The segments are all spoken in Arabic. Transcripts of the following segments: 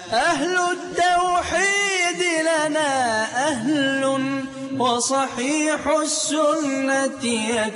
أهل التوحيد لنا أهل، وصحيح السنة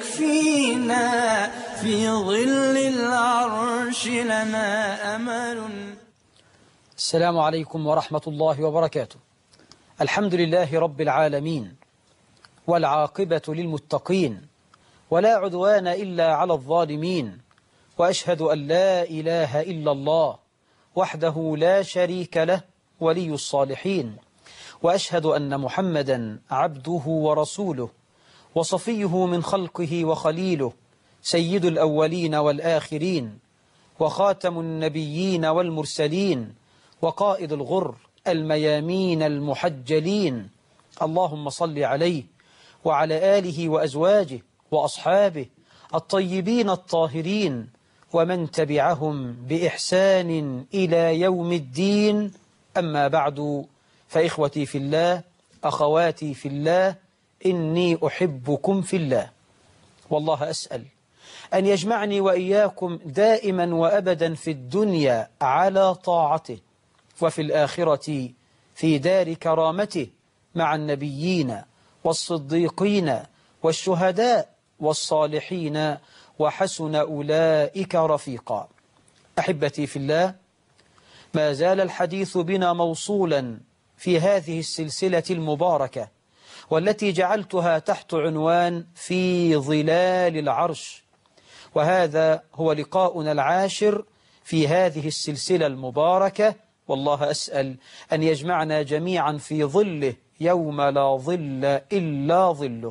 يكفينا، في ظل العرش لنا أمل. السلام عليكم ورحمة الله وبركاته. الحمد لله رب العالمين، والعاقبة للمتقين، ولا عدوان إلا على الظالمين، وأشهد أن لا إله إلا الله وحده لا شريك له ولي الصالحين، وأشهد أن محمدا عبده ورسوله وصفيه من خلقه وخليله، سيد الأولين والآخرين، وخاتم النبيين والمرسلين، وقائد الغر الميامين المحجلين. اللهم صل عليه وعلى آله وأزواجه وأصحابه الطيبين الطاهرين، ومن تبعهم بإحسان إلى يوم الدين. أما بعد، فإخوتي في الله، أخواتي في الله، إني أحبكم في الله، والله أسأل أن يجمعني وإياكم دائما وأبدا في الدنيا على طاعته، وفي الآخرة في دار كرامته مع النبيين والصديقين والشهداء والصالحين، وحسن أولئك رفيقا. أحبتي في الله، ما زال الحديث بنا موصولا في هذه السلسلة المباركة، والتي جعلتها تحت عنوان في ظلال العرش، وهذا هو لقاؤنا العاشر في هذه السلسلة المباركة، والله أسأل أن يجمعنا جميعا في ظله يوم لا ظل إلا ظله.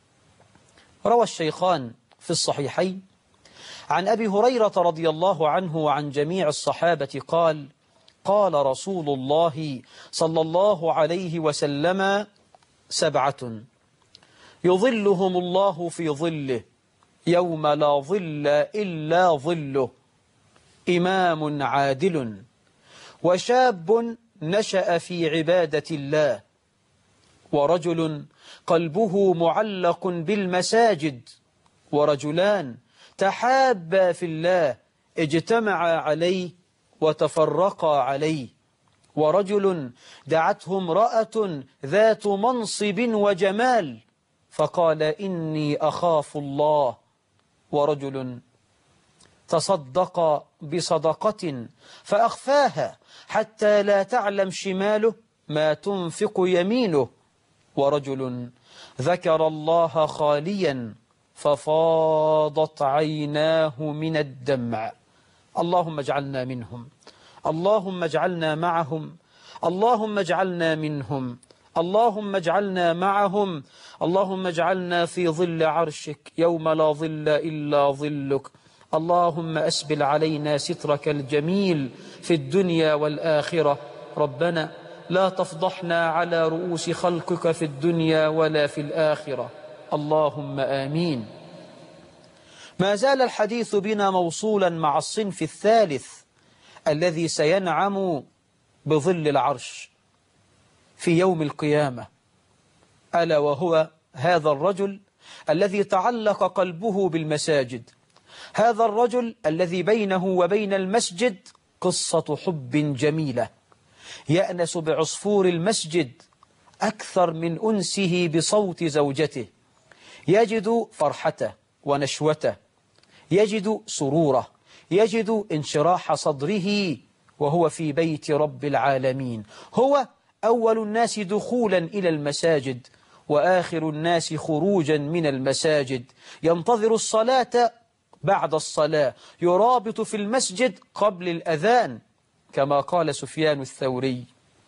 روى الشيخان في الصحيحين عن أبي هريرة رضي الله عنه وعن جميع الصحابة قال: قال رسول الله صلى الله عليه وسلم: 7 يظلهم الله في ظله يوم لا ظل إلا ظله، إمام عادل، وشاب نشأ في عبادة الله، ورجل قلبه معلق بالمساجد، ورجلان تحابا في الله اجتمعا عليه وتفرقا عليه، ورجل دعته امرأة ذات منصب وجمال فقال: إني أخاف الله، ورجل تصدق بصدقة فأخفاها حتى لا تعلم شماله ما تنفق يمينه، ورجل ذكر الله خاليا ففاضت عيناه من الدمع. اللهم اجعلنا منهم، اللهم اجعلنا معهم، اللهم اجعلنا منهم، اللهم اجعلنا معهم، اللهم اجعلنا في ظل عرشك يوم لا ظل إلا ظلك. اللهم أسبل علينا سترك الجميل في الدنيا والآخرة. ربنا لا تفضحنا على رؤوس خلقك في الدنيا ولا في الآخرة، اللهم آمين. ما زال الحديث بنا موصولا مع الصنف الثالث الذي سينعم بظل العرش في يوم القيامة، ألا وهو هذا الرجل الذي تعلق قلبه بالمساجد، هذا الرجل الذي بينه وبين المسجد قصة حب جميلة، يأنس بعصفور المسجد أكثر من أنسه بصوت زوجته، يجد فرحته ونشوته، يجد سروره، يجد انشراح صدره وهو في بيت رب العالمين. هو أول الناس دخولا إلى المساجد وآخر الناس خروجا من المساجد، ينتظر الصلاة بعد الصلاة، يرابط في المسجد قبل الأذان، كما قال سفيان الثوري: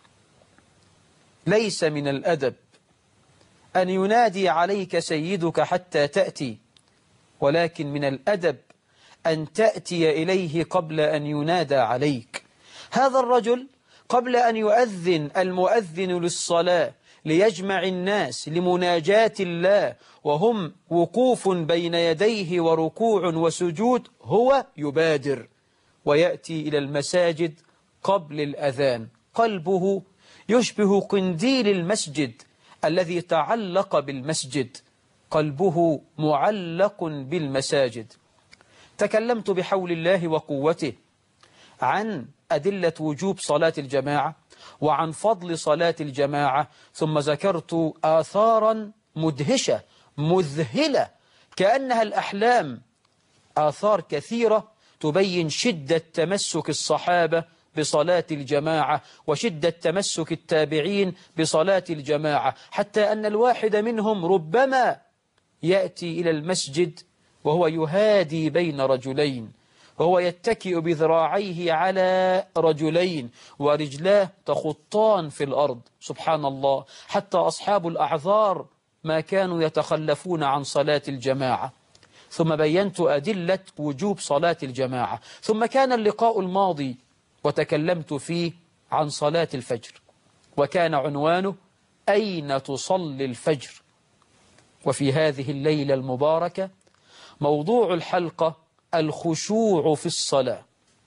ليس من الأدب أن ينادي عليك سيدك حتى تأتي، ولكن من الأدب أن تأتي إليه قبل أن ينادى عليك. هذا الرجل قبل أن يؤذن المؤذن للصلاة ليجمع الناس لمناجاة الله وهم وقوف بين يديه وركوع وسجود، هو يبادر ويأتي إلى المساجد قبل الأذان. قلبه يشبه قنديل المسجد الذي تعلق بالمسجد، قلبه معلق بالمساجد. تكلمت بحول الله وقوته عن أدلة وجوب صلاة الجماعة وعن فضل صلاة الجماعة، ثم ذكرت آثارا مدهشة مذهلة كأنها الأحلام، آثار كثيرة تبين شدة تمسك الصحابة بصلاة الجماعة وشدة تمسك التابعين بصلاة الجماعة، حتى أن الواحد منهم ربما يأتي إلى المسجد وهو يهادي بين رجلين، وهو يتكئ بذراعيه على رجلين ورجلاه تخطان في الأرض، سبحان الله. حتى أصحاب الأعذار ما كانوا يتخلفون عن صلاة الجماعة. ثم بينت أدلة وجوب صلاة الجماعة. ثم كان اللقاء الماضي وتكلمت فيه عن صلاة الفجر، وكان عنوانه أين تصلي الفجر. وفي هذه الليلة المباركة موضوع الحلقة الخشوع في الصلاة.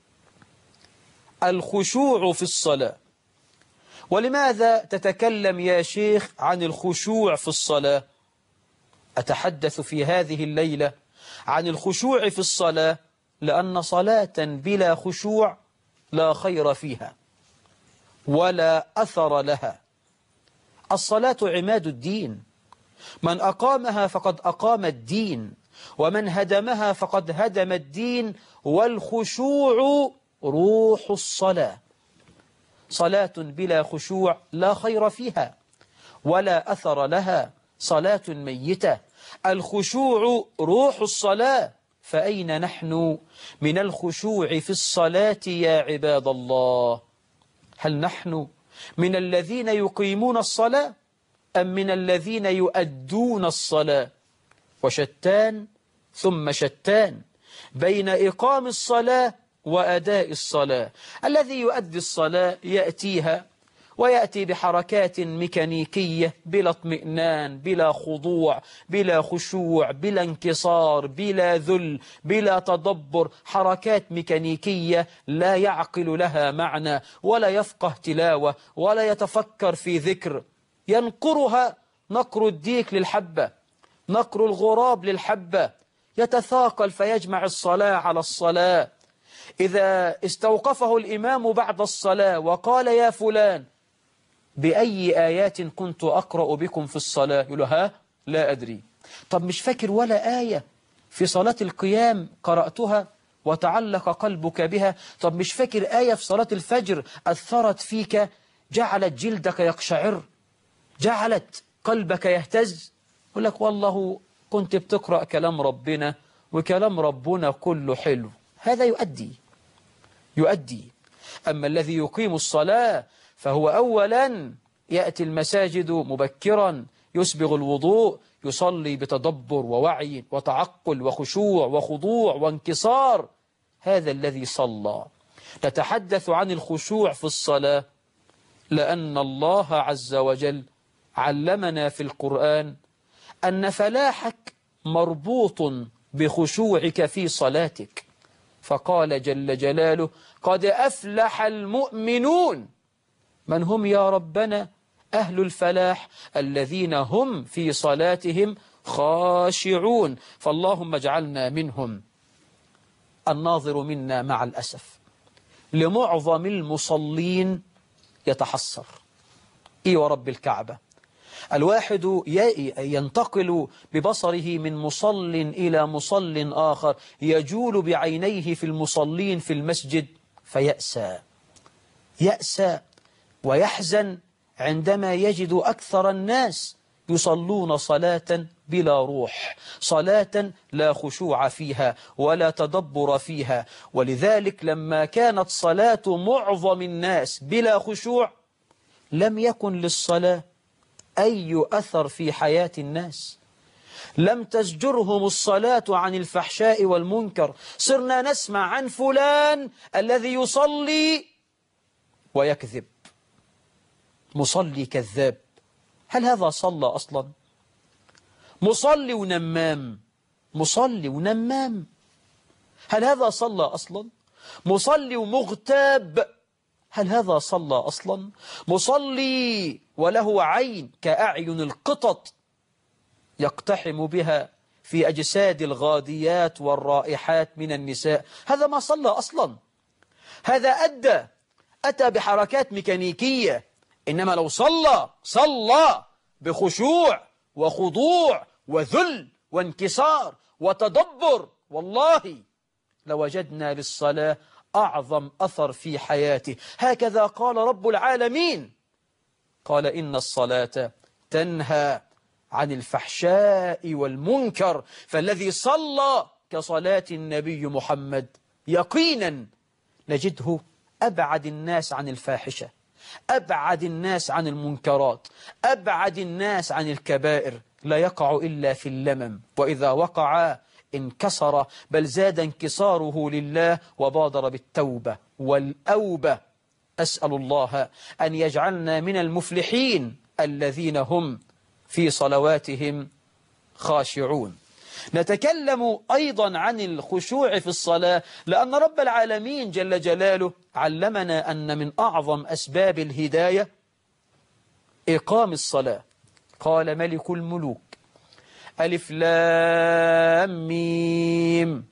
الخشوع في الصلاة. ولماذا تتكلم يا شيخ عن الخشوع في الصلاة؟ أتحدث في هذه الليلة عن الخشوع في الصلاة لأن صلاة بلا خشوع لا خير فيها ولا أثر لها. الصلاة عماد الدين، من أقامها فقد أقام الدين، ومن هدمها فقد هدم الدين. والخشوع روح الصلاة. صلاة بلا خشوع لا خير فيها ولا أثر لها، صلاة ميتة. الخشوع روح الصلاة. فأين نحن من الخشوع في الصلاة يا عباد الله؟ هل نحن من الذين يقيمون الصلاة أم من الذين يؤدون الصلاة؟ وشتان ثم شتان بين إقام الصلاة وأداء الصلاة. الذي يؤدي الصلاة يأتيها ويأتي بحركات ميكانيكية بلا اطمئنان، بلا خضوع، بلا خشوع، بلا انكسار، بلا ذل، بلا تدبر، حركات ميكانيكية لا يعقل لها معنى ولا يفقه تلاوة ولا يتفكر في ذكر، ينقرها نقر الديك للحبة، نقر الغراب للحبة، يتثاقل فيجمع الصلاة على الصلاة. إذا استوقفه الإمام بعد الصلاة وقال يا فلان بأي آيات كنت أقرأ بكم في الصلاة؟ يقول له ها لا أدري. طب مش فاكر ولا آية في صلاة القيام قرأتها وتعلق قلبك بها؟ طب مش فاكر آية في صلاة الفجر أثرت فيك، جعلت جلدك يقشعر، جعلت قلبك يهتز؟ يقول لك والله كنت بتقرأ كلام ربنا وكلام ربنا كله حلو. هذا يؤدي. أما الذي يقيم الصلاة فهو أولا يأتي المساجد مبكرا، يسبغ الوضوء، يصلي بتدبر ووعي وتعقل وخشوع وخضوع وانكسار. هذا الذي صلى. نتحدث عن الخشوع في الصلاة لأن الله عز وجل علمنا في القرآن أن فلاحك مربوط بخشوعك في صلاتك، فقال جل جلاله قد أفلح المؤمنون. من هم يا ربنا؟ أهل الفلاح الذين هم في صلاتهم خاشعون، فاللهم اجعلنا منهم. الناظر منا مع الأسف لمعظم المصلين يتحسر. ورب الكعبة الواحد ينتقل ببصره من مصل إلى مصل آخر، يجول بعينيه في المصلين في المسجد يأسى ويحزن عندما يجد أكثر الناس يصلون صلاة بلا روح، صلاة لا خشوع فيها ولا تدبر فيها. ولذلك لما كانت صلاة معظم الناس بلا خشوع لم يكن للصلاة أي أثر في حياة الناس، لم تزجرهم الصلاة عن الفحشاء والمنكر. صرنا نسمع عن فلان الذي يصلي ويكذب، مصلي كذاب. هل هذا صلى أصلا؟ مصلي ونمام، هل هذا صلى أصلا؟ مصلي ومغتاب، هل هذا صلى أصلا؟ مصلي وله عين كأعين القطط يقتحم بها في أجساد الغاديات والرائحات من النساء، هذا ما صلى أصلا. هذا أتى بحركات ميكانيكية، إنما لو صلى بخشوع وخضوع وذل وانكسار وتدبر، والله لوجدنا للصلاة أعظم أثر في حياته. هكذا قال رب العالمين، قال إن الصلاة تنهى عن الفحشاء والمنكر. فالذي صلى كصلاة النبي محمد يقينا نجده أبعد الناس عن الفاحشة، أبعد الناس عن المنكرات، أبعد الناس عن الكبائر، لا يقع إلا في اللمم، وإذا وقع انكسر، بل زاد انكساره لله وبادر بالتوبة والأوبة. أسأل الله أن يجعلنا من المفلحين الذين هم في صلواتهم خاشعون. نتكلم أيضا عن الخشوع في الصلاة، لأن رب العالمين جل جلاله علمنا أن من أعظم أسباب الهداية إقام الصلاة. قال ملك الملوك ألف لام ميم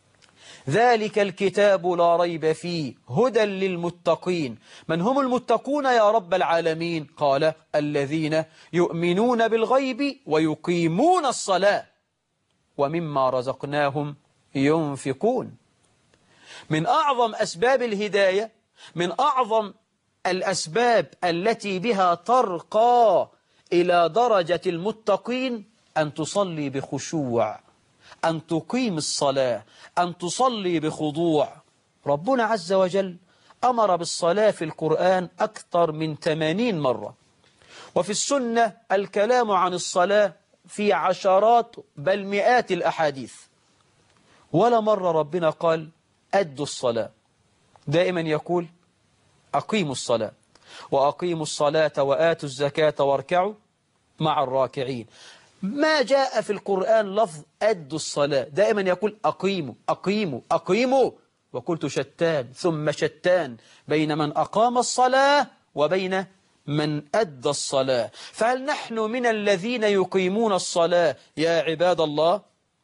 ذلك الكتاب لا ريب فيه هدى للمتقين. من هم المتقون يا رب العالمين؟ قال الذين يؤمنون بالغيب ويقيمون الصلاة ومما رزقناهم ينفقون. من أعظم أسباب الهداية، من أعظم الأسباب التي بها ترقى إلى درجة المتقين أن تصلي بخشوع، أن تقيم الصلاة، أن تصلي بخضوع. ربنا عز وجل أمر بالصلاة في القرآن أكثر من 80 مرة، وفي السنة الكلام عن الصلاة في عشرات بل مئات الأحاديث. ولا مرة ربنا قال أدوا الصلاة، دائما يقول أقيموا الصلاة، وأقيموا الصلاة وآتوا الزكاة واركعوا مع الراكعين. ما جاء في القرآن لفظ أدوا الصلاة، دائما يقول أقيموا أقيموا أقيموا. وقلت شتان ثم شتان بين من أقام الصلاة وبين من أدى الصلاة. فهل نحن من الذين يقيمون الصلاة يا عباد الله؟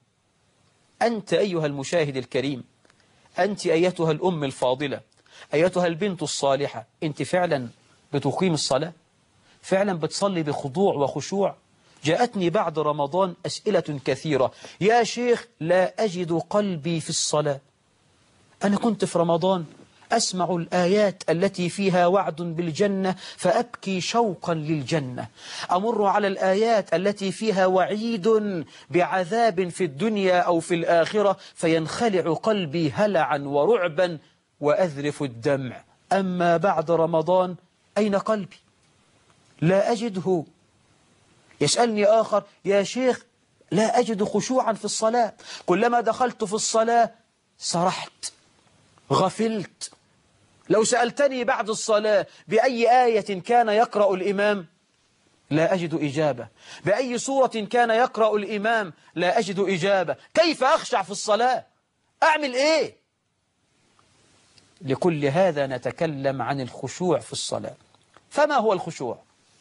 أنت أيها المشاهد الكريم، أنت أيتها الأم الفاضلة، أيتها البنت الصالحة، أنت فعلا بتقيم الصلاة؟ فعلا بتصلي بخضوع وخشوع؟ جاءتني بعد رمضان أسئلة كثيرة، يا شيخ لا أجد قلبي في الصلاة. أنا كنت في رمضان أسمع الآيات التي فيها وعد بالجنة فأبكي شوقا للجنة، أمر على الآيات التي فيها وعيد بعذاب في الدنيا أو في الآخرة فينخلع قلبي هلعا ورعبا وأذرف الدمع. أما بعد رمضان أين قلبي؟ لا أجده. يسألني آخر، يا شيخ لا أجد خشوعا في الصلاة، كلما دخلت في الصلاة سرحت غفلت. لو سألتني بعد الصلاة بأي آية كان يقرأ الإمام لا أجد إجابة، بأي سورة كان يقرأ الإمام لا أجد إجابة. كيف أخشع في الصلاة؟ أعمل إيه؟ لكل هذا نتكلم عن الخشوع في الصلاة. فما هو الخشوع؟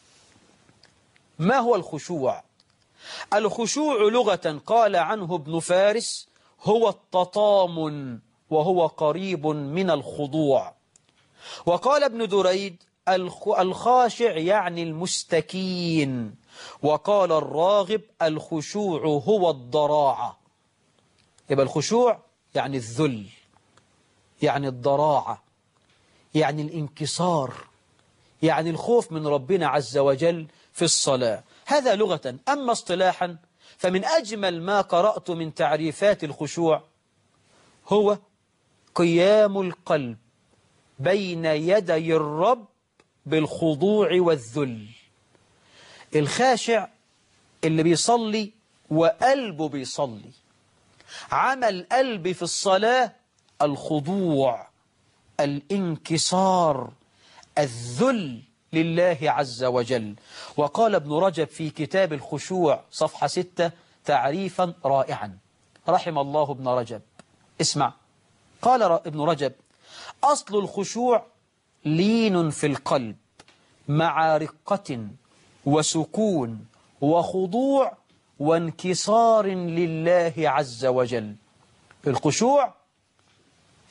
ما هو الخشوع؟ الخشوع لغة قال عنه ابن فارس هو التطامن، وهو قريب من الخضوع. وقال ابن دريد الخاشع يعني المستكين. وقال الراغب الخشوع هو الضراعة. يبقى الخشوع يعني الذل، يعني الضراعة، يعني الانكسار، يعني الخوف من ربنا عز وجل في الصلاة. هذا لغة. أما اصطلاحا فمن أجمل ما قرأت من تعريفات الخشوع هو قيام القلب بين يدي الرب بالخضوع والذل. الخاشع اللي بيصلي وقلبه بيصلي، عمل قلبي في الصلاة الخضوع، الانكسار، الذل لله عز وجل. وقال ابن رجب في كتاب الخشوع صفحة 6 تعريفا رائعا، رحم الله ابن رجب. اسمع، قال ابن رجب أصل الخشوع لين في القلب مع رقة وسكون وخضوع وانكسار لله عز وجل. الخشوع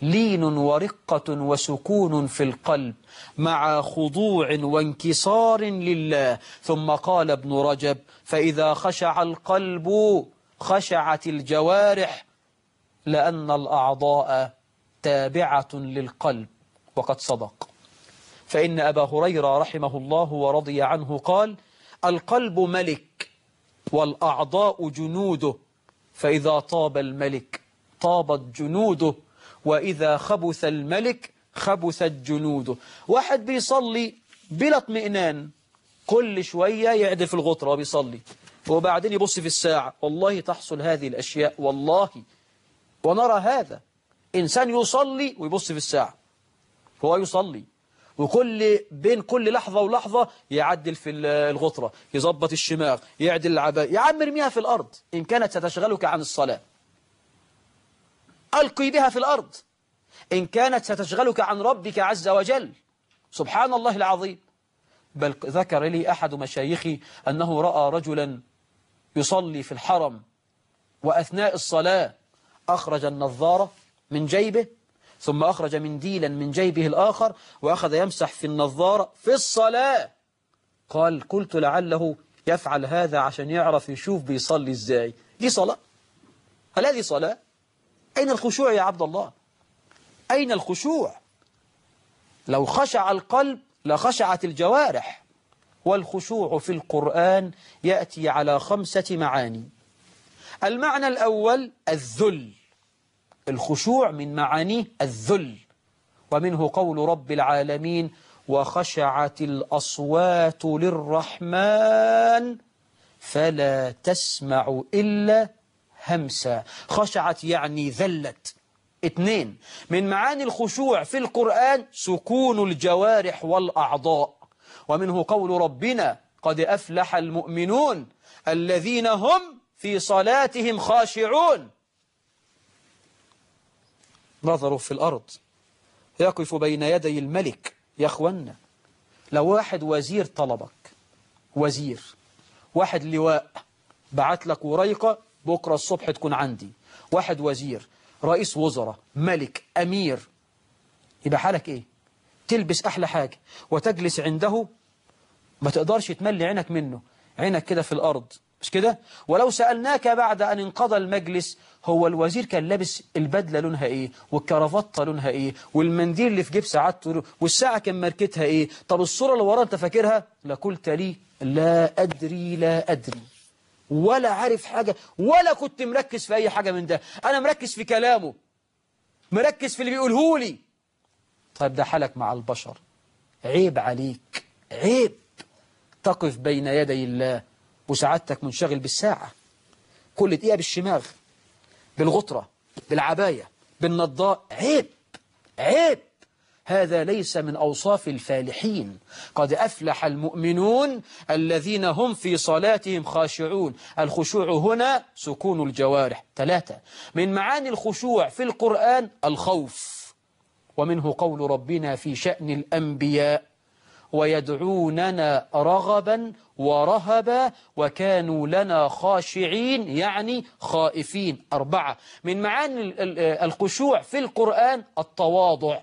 لين ورقة وسكون في القلب مع خضوع وانكسار لله. ثم قال ابن رجب: فإذا خشع القلب خشعت الجوارح، لأن الأعضاء تابعة للقلب. وقد صدق، فإن أبا هريرة رحمه الله ورضي عنه قال: القلب ملك والأعضاء جنوده، فإذا طاب الملك طابت جنوده، وإذا خبث الملك خبثت جنوده. واحد بيصلي بلا اطمئنان، كل شوية يعدل في الغطرة وبيصلي، وبعدين يبص في الساعة. والله تحصل هذه الأشياء، والله ونرى هذا. إنسان يصلي ويبص في الساعة، هو يصلي بين كل لحظة ولحظة يعدل في الغطرة، يظبط الشماغ، يعدل العباية. يا عم ارميها في الأرض إن كانت ستشغلك عن الصلاة، ألقي بها في الأرض إن كانت ستشغلك عن ربك عز وجل. سبحان الله العظيم. بل ذكر لي أحد مشايخي أنه رأى رجلا يصلي في الحرم، وأثناء الصلاة أخرج النظارة من جيبه، ثم أخرج منديلا من جيبه الآخر وأخذ يمسح في النظارة في الصلاة. قلت لعله يفعل هذا عشان يعرف يشوف بيصلي إزاي. دي صلاة؟ هل هذه صلاة؟ أين الخشوع يا عبد الله؟ أين الخشوع؟ لو خشع القلب لخشعت الجوارح. والخشوع في القرآن يأتي على 5 معاني. المعنى الأول الذل، الخشوع من معانيه الذل، ومنه قول رب العالمين: وخشعت الأصوات للرحمن فلا تسمع إلا همسا. خشعت يعني ذلت. 2 من معاني الخشوع في القرآن سكون الجوارح والأعضاء، ومنه قول ربنا: قد أفلح المؤمنون الذين هم في صلاتهم خاشعون. نظروا في الأرض، يقف بين يدي الملك. يا أخوانا، لو واحد وزير طلبك، وزير، واحد لواء بعت لك وريقة بكرة الصبح تكون عندي، واحد وزير، رئيس وزراء، ملك، أمير، يبقى حالك إيه؟ تلبس أحلى حاجة وتجلس عنده، ما تقدرش تملي عينك منه، عينك كده في الأرض، مش كده؟ ولو سألناك بعد أن انقضى المجلس: هو الوزير كان لابس البدلة لونها إيه؟ والكرافتة لونها إيه؟ والمنديل اللي في جيب ساعته والساعة كان ماركتها إيه؟ طب الصورة اللي ورا أنت فاكرها؟ لقلت لي لا أدري لا أدري، ولا عارف حاجة، ولا كنت مركز في أي حاجة من ده. أنا مركز في كلامه، مركز في اللي بيقوله لي. طيب ده حالك مع البشر. عيب عليك، عيب تقف بين يدي الله وسعادتك منشغل بالساعة، كل دقيقة بالشماغ، بالغطرة، بالعباية، بالنضاء. عيب، عيب. هذا ليس من أوصاف الفالحين. قد أفلح المؤمنون الذين هم في صلاتهم خاشعون. الخشوع هنا سكون الجوارح. 3 من معاني الخشوع في القرآن الخوف، ومنه قول ربنا في شأن الأنبياء: ويدعوننا رغبا ورهبا وكانوا لنا خاشعين، يعني خائفين. 4 من معاني الخشوع في القرآن التواضع،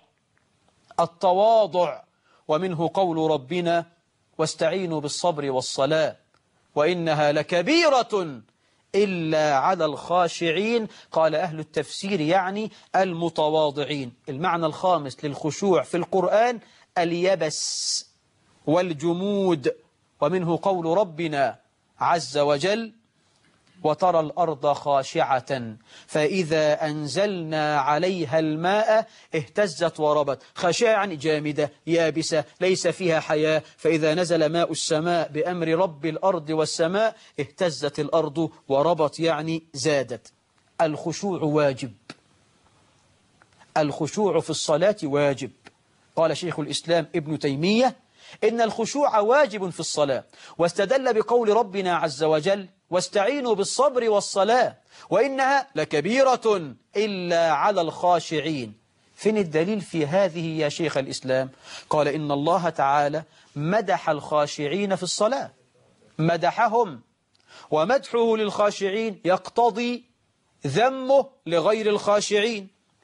التواضع، ومنه قول ربنا: واستعينوا بالصبر والصلاة وإنها لكبيرة إلا على الخاشعين. قال أهل التفسير يعني المتواضعين. المعنى الخامس للخشوع في القرآن اليبس والجمود، ومنه قول ربنا عز وجل: وترى الأرض خاشعة فإذا أنزلنا عليها الماء اهتزت وربت. خاشعة يعني جامدة يابسة ليس فيها حياة، فإذا نزل ماء السماء بأمر رب الأرض والسماء اهتزت الأرض وربت يعني زادت. الخشوع واجب، الخشوع في الصلاة واجب. قال شيخ الإسلام ابن تيمية: إن الخشوع واجب في الصلاة، واستدل بقول ربنا عز وجل: واستعينوا بالصبر والصلاة وإنها لكبيرة إلا على الخاشعين. فين الدليل في هذه يا شيخ الإسلام؟ قال: إن الله تعالى مدح الخاشعين في الصلاة، مدحهم، ومدحه للخاشعين يقتضي ذمه لغير الخاشعين.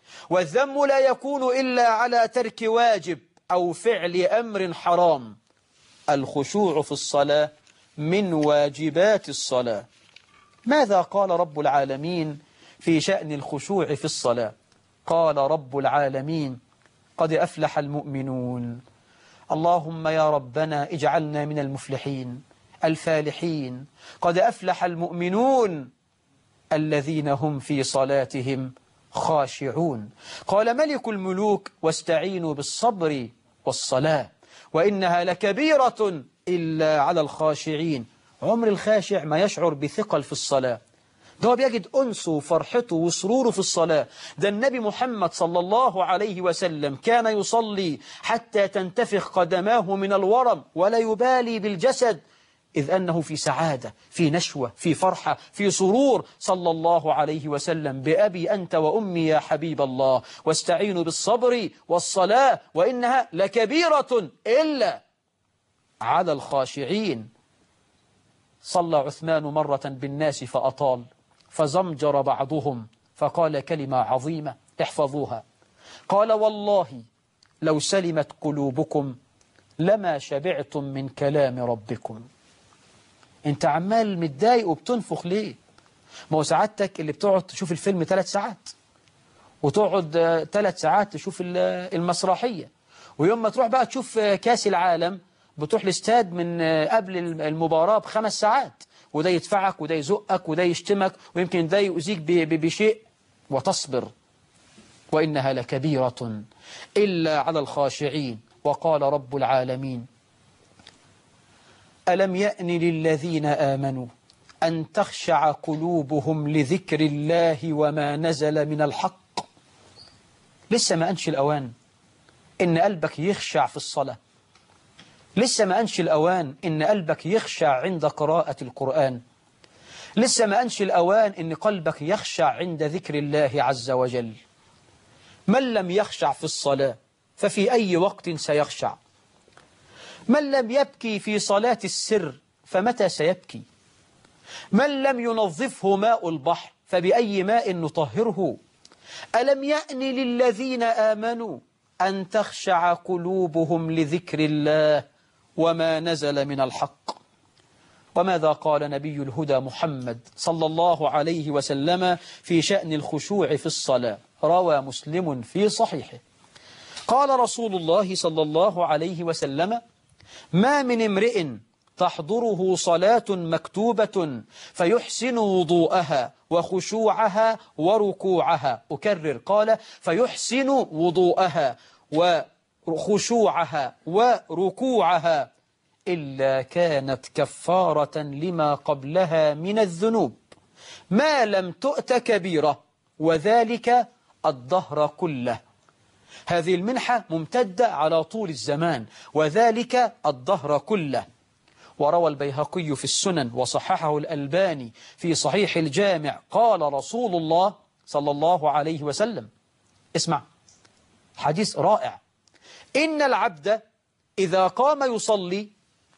والذم لا يكون إلا على ترك واجب أو فعل أمر حرام. الخشوع في الصلاة من واجبات الصلاة. ماذا قال رب العالمين في شأن الخشوع في الصلاة؟ قال رب العالمين: قد أفلح المؤمنون. اللهم يا ربنا اجعلنا من المفلحين الفالحين. قد أفلح المؤمنون الذين هم في صلاتهم خاشعون. قال ملك الملوك: واستعينوا بالصبر والصلاة وإنها لكبيرة إلا على الخاشعين. عمر الخاشع ما يشعر بثقل في الصلاة، ده هو بيجد أنسه وفرحته وسروره في الصلاة. ده النبي محمد صلى الله عليه وسلم كان يصلي حتى تنتفخ قدماه من الورم ولا يبالي بالجسد، إذ أنه في سعادة، في نشوة، في فرحة، في سرور صلى الله عليه وسلم. بأبي أنت وأمي يا حبيب الله، واستعينوا بالصبر والصلاة وإنها لكبيرة إلا على الخاشعين. صلى عثمان مرة بالناس فأطال، فزمجر بعضهم فقال كلمة عظيمة احفظوها. قال: والله لو سلمت قلوبكم لما شبعتم من كلام ربكم. انت عمال متضايق وبتنفخ ليه؟ ما هو سعادتك اللي بتقعد تشوف الفيلم 3 ساعات وتقعد 3 ساعات تشوف المسرحية، ويوم ما تروح بقى تشوف كاس العالم بتروح الاستاد من قبل المباراة ب5 ساعات، وده يدفعك وده يزقك وده يشتمك ويمكن ده يؤذيك بشيء، وتصبر. وإنها لكبيرة إلا على الخاشعين. وقال رب العالمين: ألم يأن للذين آمنوا أن تخشع قلوبهم لذكر الله وما نزل من الحق. لسه ما أنش الأوان إن قلبك يخشع في الصلاة، لسه ما أنش الأوان إن قلبك يخشع عند قراءة القرآن، لسه ما أنش الأوان إن قلبك يخشع عند ذكر الله عز وجل. من لم يخشع في الصلاة ففي أي وقت سيخشع؟ من لم يبكي في صلاة السر فمتى سيبكي؟ من لم ينظفه ماء البحر فبأي ماء نطهره؟ ألم يأن للذين آمنوا أن تخشع قلوبهم لذكر الله وما نزل من الحق. وماذا قال نبي الهدى محمد صلى الله عليه وسلم في شأن الخشوع في الصلاة؟ روى مسلم في صحيحه، قال رسول الله صلى الله عليه وسلم: ما من امرئ تحضره صلاة مكتوبة فيحسن وضوءها وخشوعها وركوعها. أكرر، قال: فيحسن وضوءها وخشوعها وركوعها إلا كانت كفارة لما قبلها من الذنوب ما لم تؤت كبيرة، وذلك الدهر كله. هذه المنحة ممتدة على طول الزمان، وذلك الدهر كله. وروى البيهقي في السنن وصححه الألباني في صحيح الجامع، قال رسول الله صلى الله عليه وسلم، اسمع حديث رائع: إن العبد إذا قام يصلي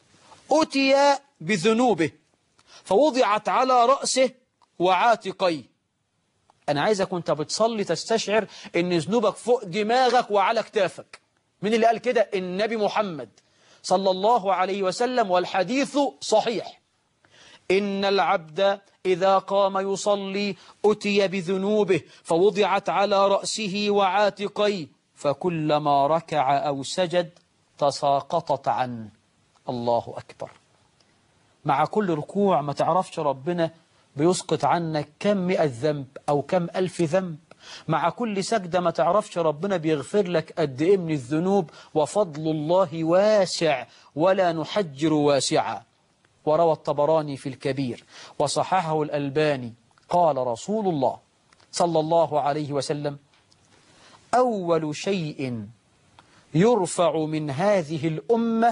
أتي بذنوبه فوضعت على رأسه وعاتقيه. أنا عايزك وانت بتصلي تستشعر إن ذنوبك فوق دماغك وعلى كتافك. من اللي قال كده؟ النبي محمد صلى الله عليه وسلم، والحديث صحيح. إن العبد إذا قام يصلي أتي بذنوبه فوضعت على رأسه وعاتقيه فكلما ركع أو سجد تساقطت عنه. الله أكبر. مع كل ركوع ما تعرفش ربنا بيسقط عنك كم 100 ذنب أو كم 1000 ذنب. مع كل سجدة ما تعرفش ربنا بيغفر لك قد إيه من الذنوب. وفضل الله واسع ولا نحجر واسعا. وروى الطبراني في الكبير وصححه الألباني، قال رسول الله صلى الله عليه وسلم: أول شيء يرفع من هذه الأمة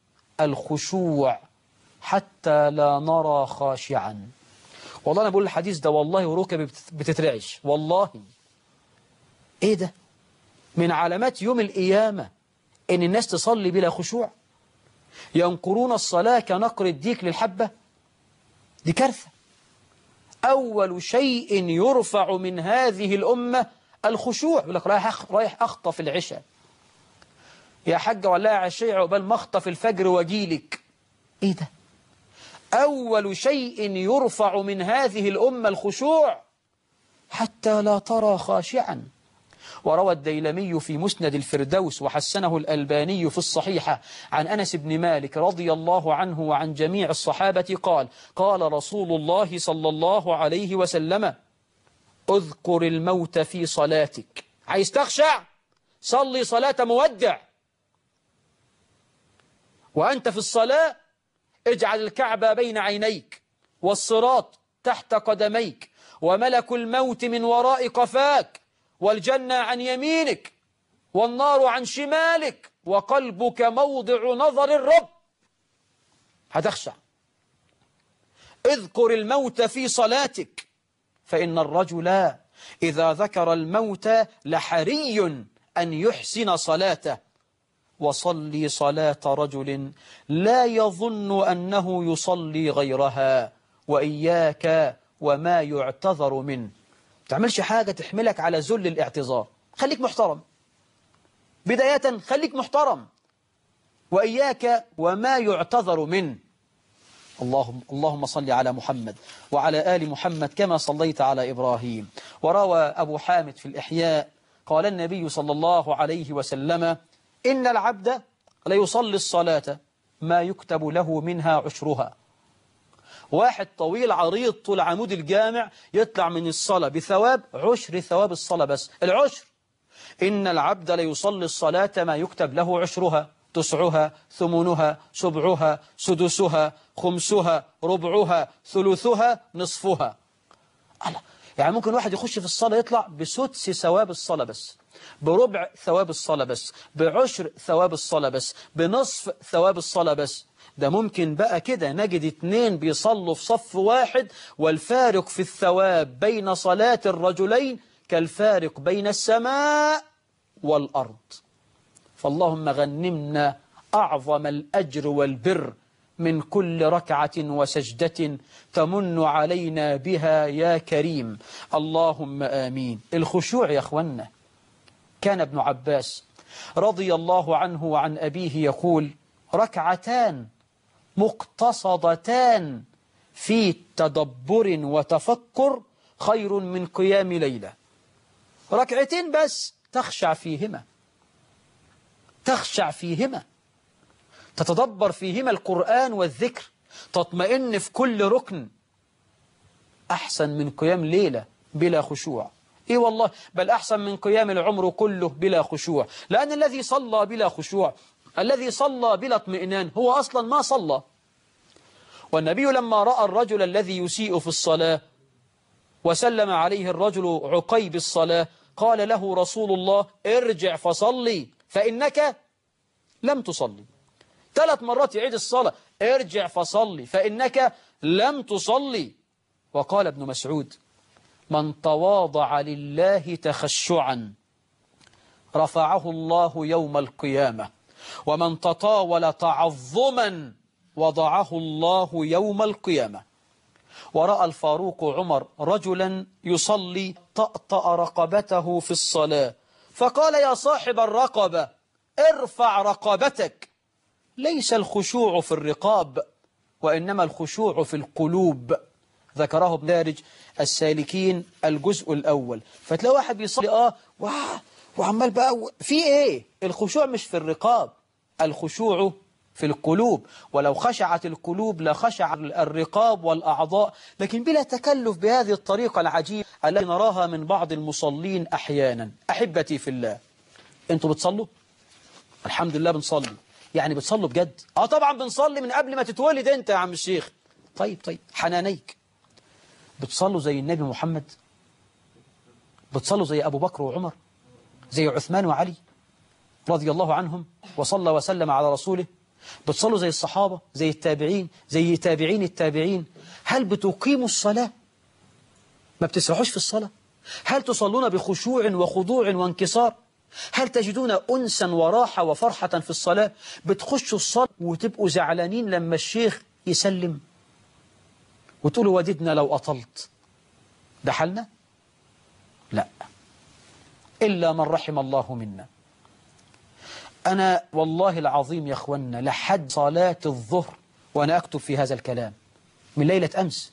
الخشوع حتى لا نرى خاشعا. والله أنا بقول الحديث ده والله وركبي بتترعش والله. إيه ده؟ من علامات يوم القيامة إن الناس تصلي بلا خشوع، ينقرون الصلاة كنقر الديك للحبة. دي كارثة. أول شيء يرفع من هذه الأمة الخشوع. يقول لك رايح أخطف العشاء يا حاجة، ولا عشية عقبال ما أخطف الفجر وأجيلك. إيه ده؟ أول شيء يرفع من هذه الأمة الخشوع حتى لا ترى خاشعا. وروى الديلمي في مسند الفردوس وحسنه الألباني في الصحيحة عن أنس بن مالك رضي الله عنه وعن جميع الصحابة قال: قال رسول الله صلى الله عليه وسلم: اذكر الموت في صلاتك. عايز تخشع؟ صلي صلاة مودع. وأنت في الصلاة اجعل الكعبة بين عينيك، والصراط تحت قدميك، وملك الموت من وراء قفاك، والجنة عن يمينك، والنار عن شمالك، وقلبك موضع نظر الرب. هتخشع. اذكر الموت في صلاتك، فإن الرجل إذا ذكر الموت لحري أن يحسن صلاته. وصلي صلاة رجل لا يظن أنه يصلي غيرها، وإياك وما يعتذر منه. تعملش حاجة تحملك على ذل الاعتذار. خليك محترم بداية، خليك محترم. وإياك وما يعتذر منه. اللهم صل على محمد وعلى آل محمد كما صليت على إبراهيم. وروى أبو حامد في الإحياء قال النبي صلى الله عليه وسلم: إن العبد ليصلي الصلاة ما يكتب له منها عشرها. واحد طويل عريض طول عمود الجامع يطلع من الصلاة بثواب عشر ثواب الصلاة، بس العشر. إن العبد ليصلي الصلاة ما يكتب له عشرها، تسعها، ثمنها، سبعها، سدسها، خمسها، ربعها، ثلثها، نصفها. يعني ممكن واحد يخش في الصلاة يطلع بسدس ثواب الصلاة بس، بربع ثواب الصلاة بس، بعشر ثواب الصلاة بس، بنصف ثواب الصلاة بس. ده ممكن بقى كده نجد 2 بيصلوا في صف واحد، والفارق في الثواب بين صلاة الرجلين كالفارق بين السماء والأرض. فاللهم غنمنا أعظم الأجر والبر من كل ركعة وسجدة تمن علينا بها يا كريم. اللهم آمين. الخشوع يا أخوانا، كان ابن عباس رضي الله عنه وعن أبيه يقول: ركعتان مقتصدتان في تدبر وتفكر خير من قيام ليلة. ركعتين بس تخشع فيهما، تخشع فيهما، تتدبر فيهما القرآن والذكر، تطمئن في كل ركن، أحسن من قيام ليلة بلا خشوع. إيه والله، بل أحسن من قيام العمر كله بلا خشوع. لأن الذي صلى بلا خشوع، الذي صلى بلا اطمئنان، هو أصلا ما صلى. والنبي لما رأى الرجل الذي يسيء في الصلاة وسلم عليه الرجل عقيب الصلاة، قال له رسول الله: ارجع فصلي فإنك لم تصلي. 3 مرات يعيد الصلاة: ارجع فصلي فإنك لم تصلي. وقال ابن مسعود: من تواضع لله تخشعا رفعه الله يوم القيامة، ومن تطاول تعظما وضعه الله يوم القيامة. ورأى الفاروق عمر رجلا يصلي طأطأ رقبته في الصلاة، فقال: يا صاحب الرقبة ارفع رقبتك. ليس الخشوع في الرقاب، وإنما الخشوع في القلوب. ذكره ابن دارج السالكين الجزء الأول. فتلاقي واحد بيصلي وعمال بقى في إيه؟ الخشوع مش في الرقاب، الخشوع في القلوب. ولو خشعت القلوب لخشع الرقاب والأعضاء، لكن بلا تكلف بهذه الطريقة العجيبة التي نراها من بعض المصلين أحيانا. أحبتي في الله، أنتوا بتصلوا؟ الحمد لله بنصلي. يعني بتصلوا بجد؟ طبعا بنصلي من قبل ما تتولد أنت يا عم الشيخ. طيب حنانيك. بتصلوا زي النبي محمد؟ بتصلوا زي أبو بكر وعمر، زي عثمان وعلي رضي الله عنهم وصلى وسلم على رسوله؟ بتصلوا زي الصحابة، زي التابعين، زي تابعين التابعين؟ هل بتقيموا الصلاة؟ ما بتسرحوش في الصلاة؟ هل تصلون بخشوع وخضوع وانكسار؟ هل تجدون أنسا وراحة وفرحة في الصلاة؟ بتخشوا الصلاة وتبقوا زعلانين لما الشيخ يسلم وتقولوا وددنا لو أطلت؟ ده حالنا؟ لا، إلا من رحم الله منا. أنا والله العظيم يا أخوانا لحد صلاة الظهر وأنا أكتب في هذا الكلام من ليلة أمس،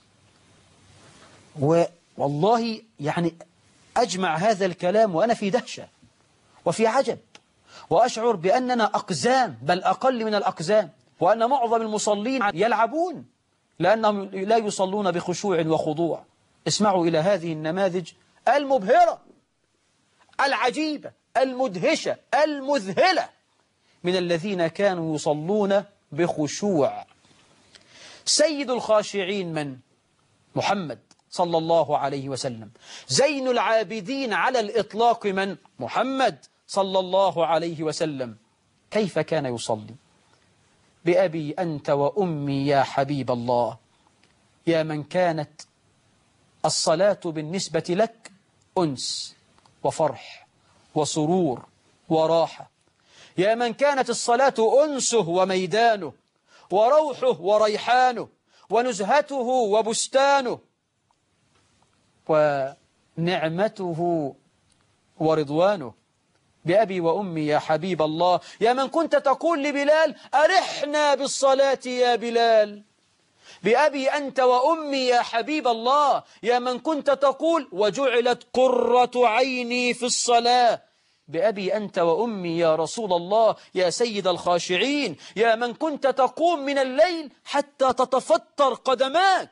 والله يعني أجمع هذا الكلام وأنا في دهشة وفي عجب، وأشعر بأننا أقزام بل أقل من الأقزام، وأن معظم المصلين يلعبون لأنهم لا يصلون بخشوع وخضوع. اسمعوا إلى هذه النماذج المبهرة العجيبة المدهشة المذهلة من الذين كانوا يصلون بخشوع. سيد الخاشعين من؟ محمد صلى الله عليه وسلم. زين العابدين على الإطلاق من؟ محمد صلى الله عليه وسلم. كيف كان يصلي؟ بأبي أنت وأمي يا حبيب الله، يا من كانت الصلاة بالنسبة لك أنس وفرح وسرور وراحة، يا من كانت الصلاة أنسه وميدانه وروحه وريحانه ونزهته وبستانه ونعمته ورضوانه. بأبي وأمي يا حبيب الله، يا من كنت تقول لبلال أرحنا بالصلاة يا بلال. بأبي أنت وأمي يا حبيب الله، يا من كنت تقول وجعلت قرة عيني في الصلاة. بأبي أنت وأمي يا رسول الله، يا سيد الخاشعين، يا من كنت تقوم من الليل حتى تتفطر قدماك.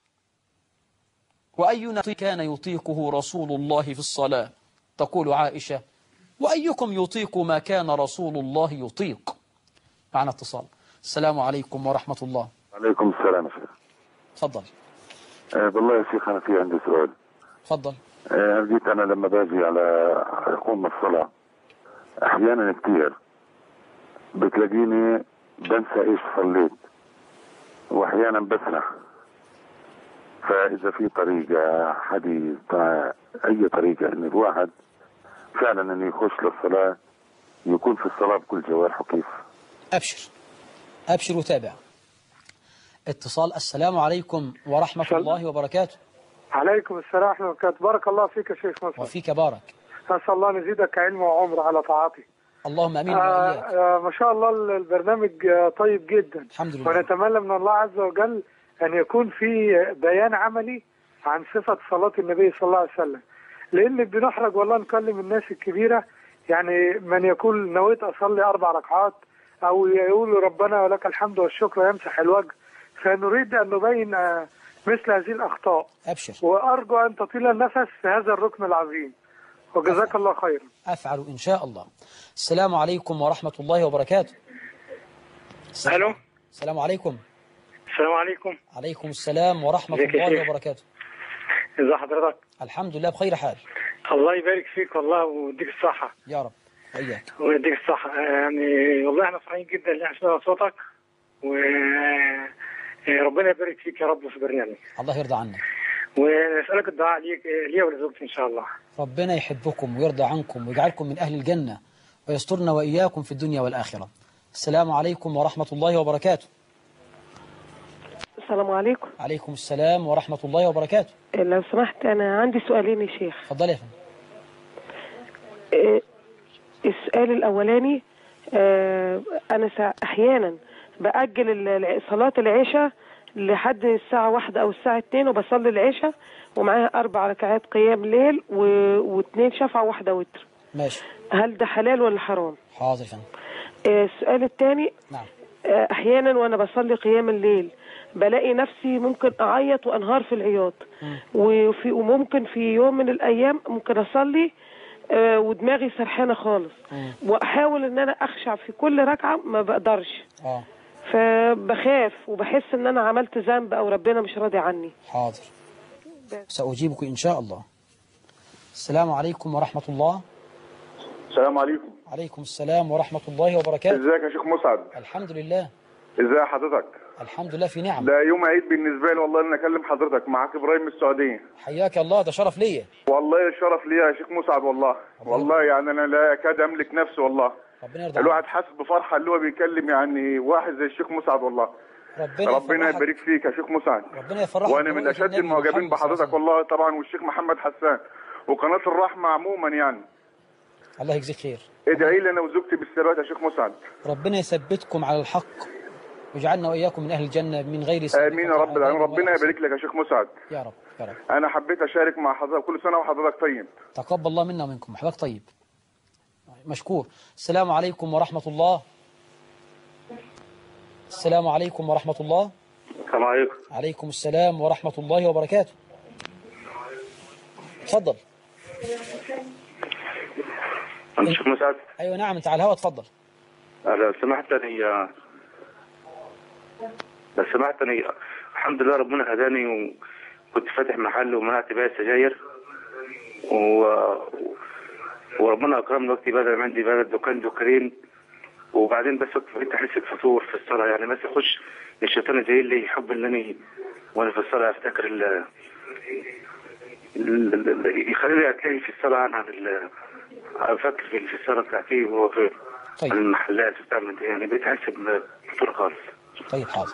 وأينا كان يطيقه رسول الله في الصلاة؟ تقول عائشة وأيكم يطيق ما كان رسول الله يطيق؟ معنا اتصال. السلام عليكم ورحمة الله. عليكم السلام يا شيخ. تفضل. بالله يا شيخ أنا في عندي سؤال. تفضل. جيت أنا لما باجي على أقوم الصلاة أحيانا كتير بتلاقيني بنسى إيش صليت، وأحيانا بسرح. فإذا في طريقة حديث أي طريقة إن الواحد فعلا إنه يخش للصلاة يكون في الصلاة بكل جوارحه كيف؟ أبشر أبشر وتابع. اتصال. السلام عليكم ورحمة الله وبركاته. عليكم السلام ورحمة الله وبركاته. بارك الله فيك يا شيخ مصر. وفيك بارك. أسأل الله نزيدك علم وعمر على طاعته. اللهم أمين وإياك. ما شاء الله البرنامج طيب جدا. الحمد لله. ونتمنى من الله عز وجل أن يكون في بيان عملي عن صفة صلاة النبي صلى الله عليه وسلم، لأن بنحرج والله نكلم الناس الكبيرة، يعني من يقول نويت أصلي 4 ركعات أو يقول ربنا ولك الحمد والشكر يمسح الوجه، فنريد أن نبين مثل هذه الأخطاء. أبشر. وأرجو أن تطيل النفس في هذا الركن العظيم، وجزاك الله خيرا. أفعل إن شاء الله. السلام عليكم ورحمة الله وبركاته. ألو. السلام عليكم. السلام عليكم. عليكم السلام ورحمة الله وبركاته. ازي حضرتك؟ الحمد لله بخير حال. الله يبارك فيك والله ويديك الصحة. يا رب وإياك. ويديك الصحة. يعني والله احنا فرحانين جدا ان احنا سمعنا صوتك، وربنا يبارك فيك يا رب في برنامج. الله يرضى عنك. ونسألك الدعاء لي ولزوجتي ان شاء الله. ربنا يحبكم ويرضى عنكم ويجعلكم من أهل الجنة ويسترنا وإياكم في الدنيا والآخرة. السلام عليكم ورحمة الله وبركاته. السلام عليكم. عليكم السلام ورحمة الله وبركاته. لو سمحت أنا عندي سؤالين يا شيخ. اتفضل يا فندم. السؤال الأولاني، أنا أحيانا بأجل صلاة العشاء لحد الساعة 1 أو الساعة 2 وبصلي العشاء ومعاها 4 ركعات قيام ليل و2 شفع و1 وتر. ماشي. هل ده حلال ولا حرام؟ حاضر يا فندم. السؤال الثاني. نعم. أحيانا وأنا بصلي قيام الليل بلاقي نفسي ممكن أعيط وأنهار في العياط، وممكن في يوم من الأيام ممكن أصلي ودماغي سرحانة خالص، وأحاول إن أنا أخشع في كل ركعة ما بقدرش. فبخاف وبحس إن أنا عملت ذنب أو ربنا مش راضي عني. حاضر سأجيبك إن شاء الله. السلام عليكم ورحمة الله. السلام عليكم. عليكم السلام ورحمة الله وبركاته. ازيك يا شيخ مسعد؟ الحمد لله. ازي حضرتك؟ الحمد لله في نعم. ده يوم عيد بالنسبه لي والله ان اكلم حضرتك. معاك ابراهيم من السعوديه. حياك الله، ده شرف ليا. والله الشرف ليا يا شيخ مسعد والله. والله يعني انا لا اكاد املك نفسي والله. ربنا يرضى الواحد حاسس بفرحه اللي هو بيكلم يعني واحد زي الشيخ مسعد والله. ربنا يبارك فيك يا شيخ مسعد. ربنا يفرحك. وانا من اشد المعجبين بحضرتك والله طبعا، والشيخ محمد حسان وقناه الرحمه عموما يعني. الله يجزيك خير. ادعي لي انا وزوجتي بالثبات يا شيخ مسعد. ربنا يثبتكم على الحق ويجعلنا وإياكم من أهل الجنة من غير سابقة. امين يا رب العالمين. ربنا يبارك لك يا شيخ مسعد. يا رب يا رب. انا حبيت اشارك مع حضرتك. كل سنه وحضرتك طيب. تقبل الله منا ومنكم. حضرتك طيب. مشكور. السلام عليكم ورحمة الله. السلام عليكم ورحمة الله. السلام عليكم. عليكم السلام ورحمة الله وبركاته. تفضل. أنت شيخ مسعد؟ أيوة نعم، أنت على الهواء. تفضل. لو سمحتني الحمد لله ربنا هداني، وكنت فاتح محل ومنعت بيع السجاير، وربنا أكرمني وقتي بدل عندي دكانين، وبعدين بس بقيت أحس بفتور في الصلاة، يعني بس أخش الشيطان زي اللي يحب إنني وأنا في الصلاة أفتكر يخليني أتلاقي في الصلاة عن أفكر في الصلاة بتاعتي وهو في طيب. المحلات بتاعت يعني بقيت أحس بفتور خالص. طيب حاضر،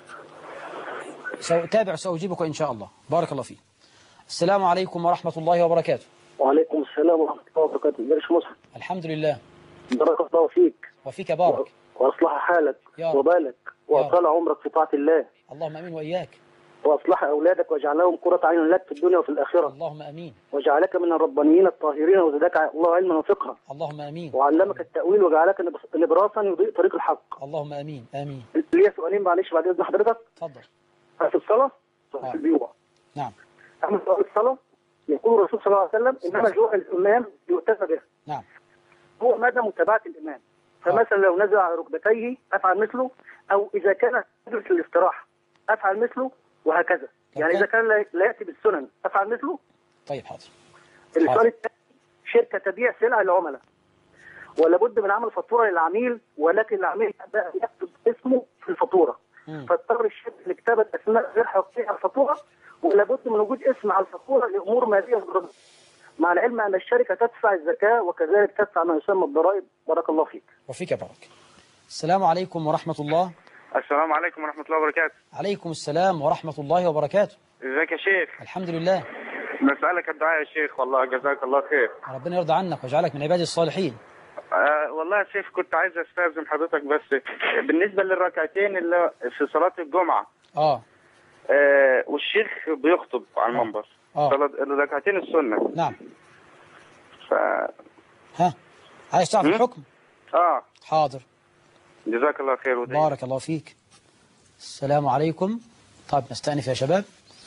سأتابع سأجيبك إن شاء الله. بارك الله فيك. السلام عليكم ورحمة الله وبركاته. وعليكم السلام ورحمة الله وبركاته. ازيك يا مصعب؟ الحمد لله. بارك الله فيك. وفيك بارك. وأصلح حالك وبالك وأطال عمرك في طاعة الله. اللهم أمين وإياك. وأصلح أولادك واجعلهم قرة عين لك في الدنيا وفي الآخرة. اللهم أمين. وجعلك من الربانيين الطاهرين وزادك الله علما وفقها. اللهم أمين. وعلمك التأويل وجعلك نبراسا يضيء طريق الحق. اللهم أمين آمين. ليا سؤالين معلش بعد إذن حضرتك. اتفضل. في الصلاة في البيوع. نعم. أما سؤال الصلاة يقول الرسول صلى الله عليه وسلم إنما جوع الإمام يؤتى به. نعم. هو مدى متابعة الإمام، فمثلا لو نزل على ركبتيه أفعل مثله، أو إذا كان يجلس للاستراحة أفعل مثله، وهكذا. يعني إذا كان لا يأتي بالسنن أفعل مثله. طيب حاضر. السؤال الثاني، شركة تبيع سلع للعملاء ولا بد من عمل فاتورة للعميل، ولكن العميل يكتب اسمه في الفاتورة، فاضطر الشركة لكتابة أسماء غير حقيقية على الفاتورة، ولا بد من وجود اسم على الفاتورة لأمور مالية مضربة، مع العلم أن الشركة تدفع الزكاة وكذلك تدفع ما يسمى الضرائب. بارك الله فيك. وفيك بارك. السلام عليكم ورحمة الله. السلام عليكم ورحمة الله وبركاته. عليكم السلام ورحمة الله وبركاته. ازيك يا شيخ؟ الحمد لله. نسألك الدعاء يا شيخ، والله جزاك الله خير. ربنا يرضى عنك ويجعلك من عباد الصالحين. والله يا شيخ كنت عايز استاذن حضرتك بس بالنسبة للركعتين اللي في صلاة الجمعة. والشيخ بيخطب على المنبر. الركعتين السنة. نعم. عايز تعرف الحكم؟ حاضر. جزاك الله خير ودي. بارك الله فيك. السلام عليكم. طيب نستأنف يا شباب.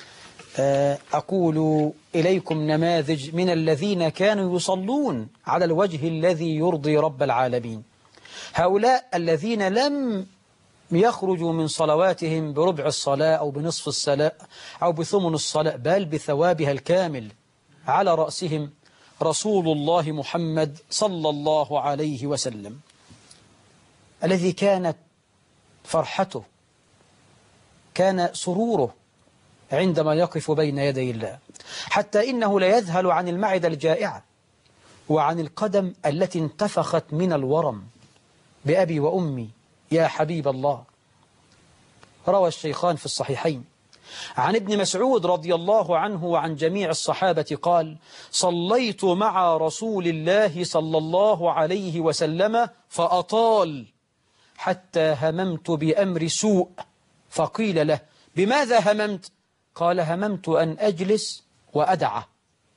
أقول إليكم نماذج من الذين كانوا يصلون على الوجه الذي يرضي رب العالمين. هؤلاء الذين لم يخرجوا من صلواتهم بربع الصلاة أو بنصف الصلاة أو بثمن الصلاة، بل بثوابها الكامل. على رأسهم رسول الله محمد صلى الله عليه وسلم، الذي كانت فرحته، كان سروره عندما يقف بين يدي الله، حتى إنه لا يذهل عن المعدة الجائعة وعن القدم التي انتفخت من الورم. بأبي وأمي يا حبيب الله. روى الشيخان في الصحيحين عن ابن مسعود رضي الله عنه وعن جميع الصحابة قال: صليت مع رسول الله صلى الله عليه وسلم فأطال حتى هممت بأمر سوء، فقيل له: بماذا هممت؟ قال: هممت أن أجلس وأدعه.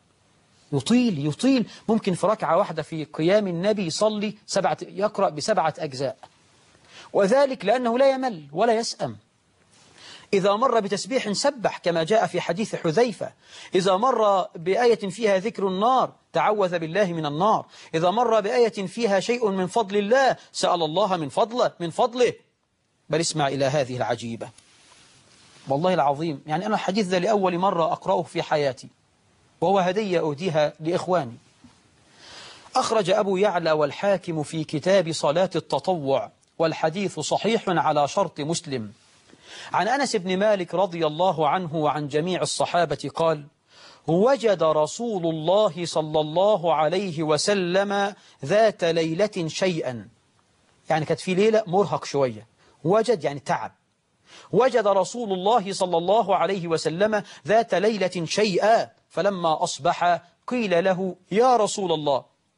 يطيل ممكن في ركعة واحدة في قيام النبي يصلي يقرأ ب7 أجزاء، وذلك لأنه لا يمل ولا يسأم. إذا مر بتسبيح سبح كما جاء في حديث حذيفة، إذا مر بآية فيها ذكر النار تعوذ بالله من النار، إذا مر بآية فيها شيء من فضل الله سأل الله من فضله. بل اسمع إلى هذه العجيبة والله العظيم، يعني أنا الحديث ذا لأول مرة أقرأه في حياتي، وهو هدية أوديها لإخواني. أخرج أبو يعلى والحاكم في كتاب صلاة التطوع، والحديث صحيح على شرط مسلم، عن أنس بن مالك رضي الله عنه وعن جميع الصحابة قال: وجد رسول الله صلى الله عليه وسلم ذات ليلة شيئا، يعني كانت في ليلة مرهق شوية، وجد يعني تعب. وجد رسول الله صلى الله عليه وسلم ذات ليلة شيئا، فلما أصبح قيل له: يا رسول الله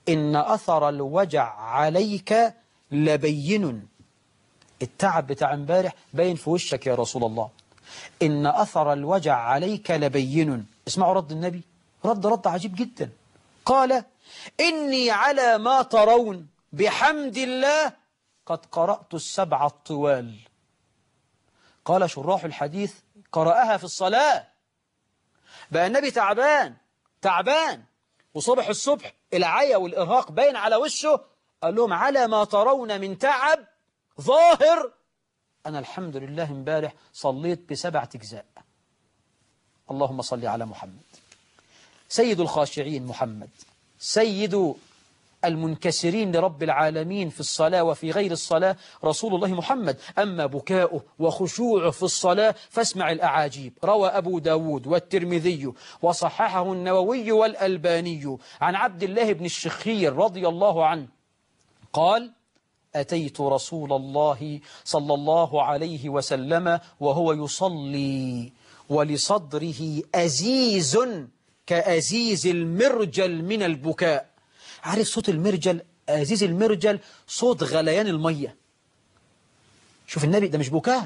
إن أثر الوجع عليك لبين. التعب بتاع امبارح باين في وشك يا رسول الله. إن أثر الوجع عليك لبين. اسمعوا رد النبي، رد عجيب جدا. قال إني على ما ترون بحمد الله قد قرأت 7 الطوال. قال شراح الحديث قرأها في الصلاة. بقى النبي تعبان وصبح الصبح العيا والإرهاق باين على وشه. قال لهم على ما ترون من تعب ظاهر، أنا الحمد لله امبارح صليت ب7 أجزاء. اللهم صل على محمد. سيد الخاشعين محمد، سيد المنكسرين لرب العالمين في الصلاة وفي غير الصلاة رسول الله محمد. أما بكاؤه وخشوعه في الصلاة فاسمع الأعاجيب. روى أبو داود والترمذي وصححه النووي والألباني عن عبد الله بن الشخير رضي الله عنه قال أتيت رسول الله صلى الله عليه وسلم وهو يصلي ولصدره أزيز كأزيز المرجل من البكاء. عارف صوت المرجل؟ أزيز المرجل صوت غليان المية. شوف النبي ده مش بكاء.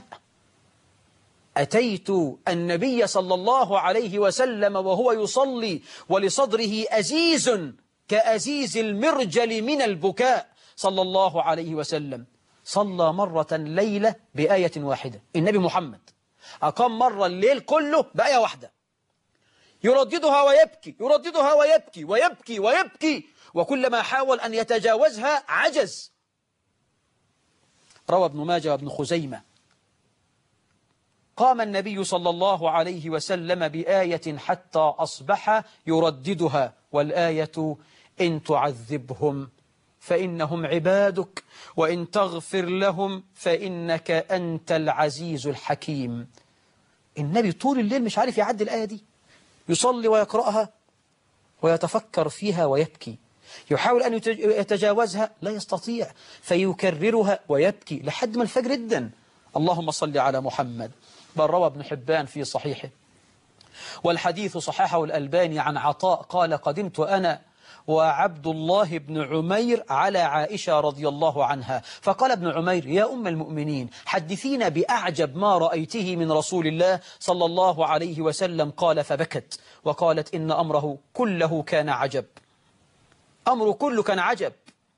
أتيت النبي صلى الله عليه وسلم وهو يصلي ولصدره أزيز كأزيز المرجل من البكاء صلى الله عليه وسلم. صلى مرة ليلة بآية واحدة. النبي محمد أقام مرة الليل كله بآية واحدة، يرددها ويبكي، يرددها ويبكي ويبكي ويبكي، وكلما حاول أن يتجاوزها عجز. روى ابن ماجه وابن خزيمة قام النبي صلى الله عليه وسلم بآية حتى أصبح يرددها، والآية إن تعذبهم فإنهم عبادك وإن تغفر لهم فإنك أنت العزيز الحكيم. النبي طول الليل مش عارف يعدي الآية دي، يصلي ويقرأها ويتفكر فيها ويبكي، يحاول أن يتجاوزها لا يستطيع فيكررها ويبكي لحد ما الفجر ادن. اللهم صل على محمد. بل روى ابن حبان في صحيحه والحديث صححه الألباني عن عطاء قال قدمت أنا وعبد الله بن عمير على عائشة رضي الله عنها، فقال ابن عمير يا أم المؤمنين حدثينا بأعجب ما رأيته من رسول الله صلى الله عليه وسلم. قال فبكت وقالت إن أمره كله كان عجب، أمره كله كان عجب.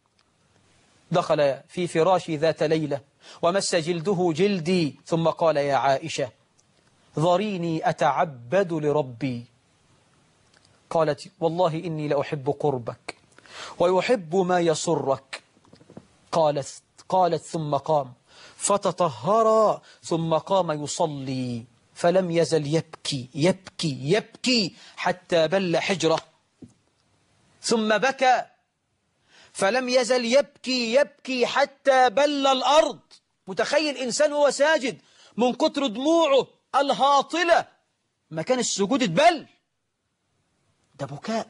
دخل في فراشي ذات ليلة ومس جلده جلدي ثم قال يا عائشة ذريني أتعبد لربي. قالت والله إني لأحب قربك ويحب ما يسرك. قالت ثم قام فتطهر ثم قام يصلي فلم يزل يبكي يبكي يبكي حتى بل حجره، ثم بكى فلم يزل يبكي يبكي حتى بل الأرض. متخيل إنسان هو ساجد من كتر دموعه الهاطلة مكان السجود اتبل. ده بكاء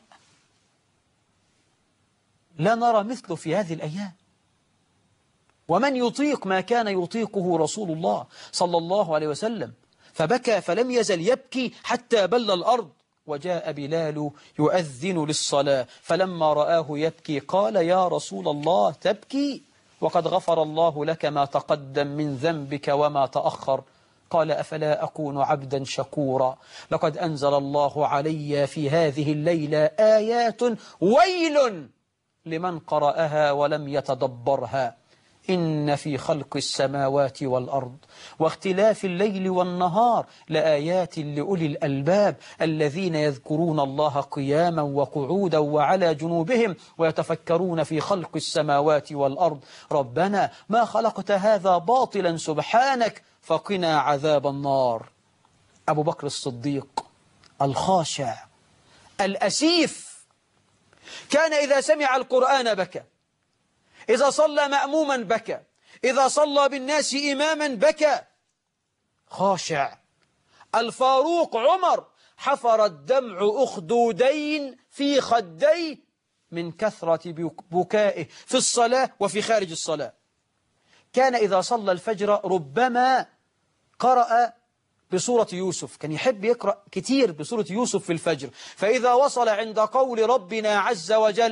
لا نرى مثله في هذه الأيام. ومن يطيق ما كان يطيقه رسول الله صلى الله عليه وسلم. فبكى فلم يزل يبكي حتى بل الأرض. وجاء بلال يؤذن للصلاة فلما رآه يبكي قال يا رسول الله تبكي وقد غفر الله لك ما تقدم من ذنبك وما تأخر. قال أفلا أكون عبدا شكورا لقد أنزل الله علي في هذه الليلة آيات ويل لمن قرأها ولم يتدبرها إن في خلق السماوات والأرض واختلاف الليل والنهار لآيات لأولي الألباب الذين يذكرون الله قياما وقعودا وعلى جنوبهم ويتفكرون في خلق السماوات والأرض ربنا ما خلقت هذا باطلا سبحانك فقنا عذاب النار. أبو بكر الصديق الخاشع الأسيف كان إذا سمع القرآن بكى، إذا صلى مأموما بكى، إذا صلى بالناس إماما بكى. خاشع. الفاروق عمر حفر الدمع أخدودين في خديه من كثرة بكائه في الصلاة وفي خارج الصلاة. كان إذا صلى الفجر ربما قرأ بسورة يوسف، كان يحب يقرأ كتير بسورة يوسف في الفجر، فإذا وصل عند قول ربنا عز وجل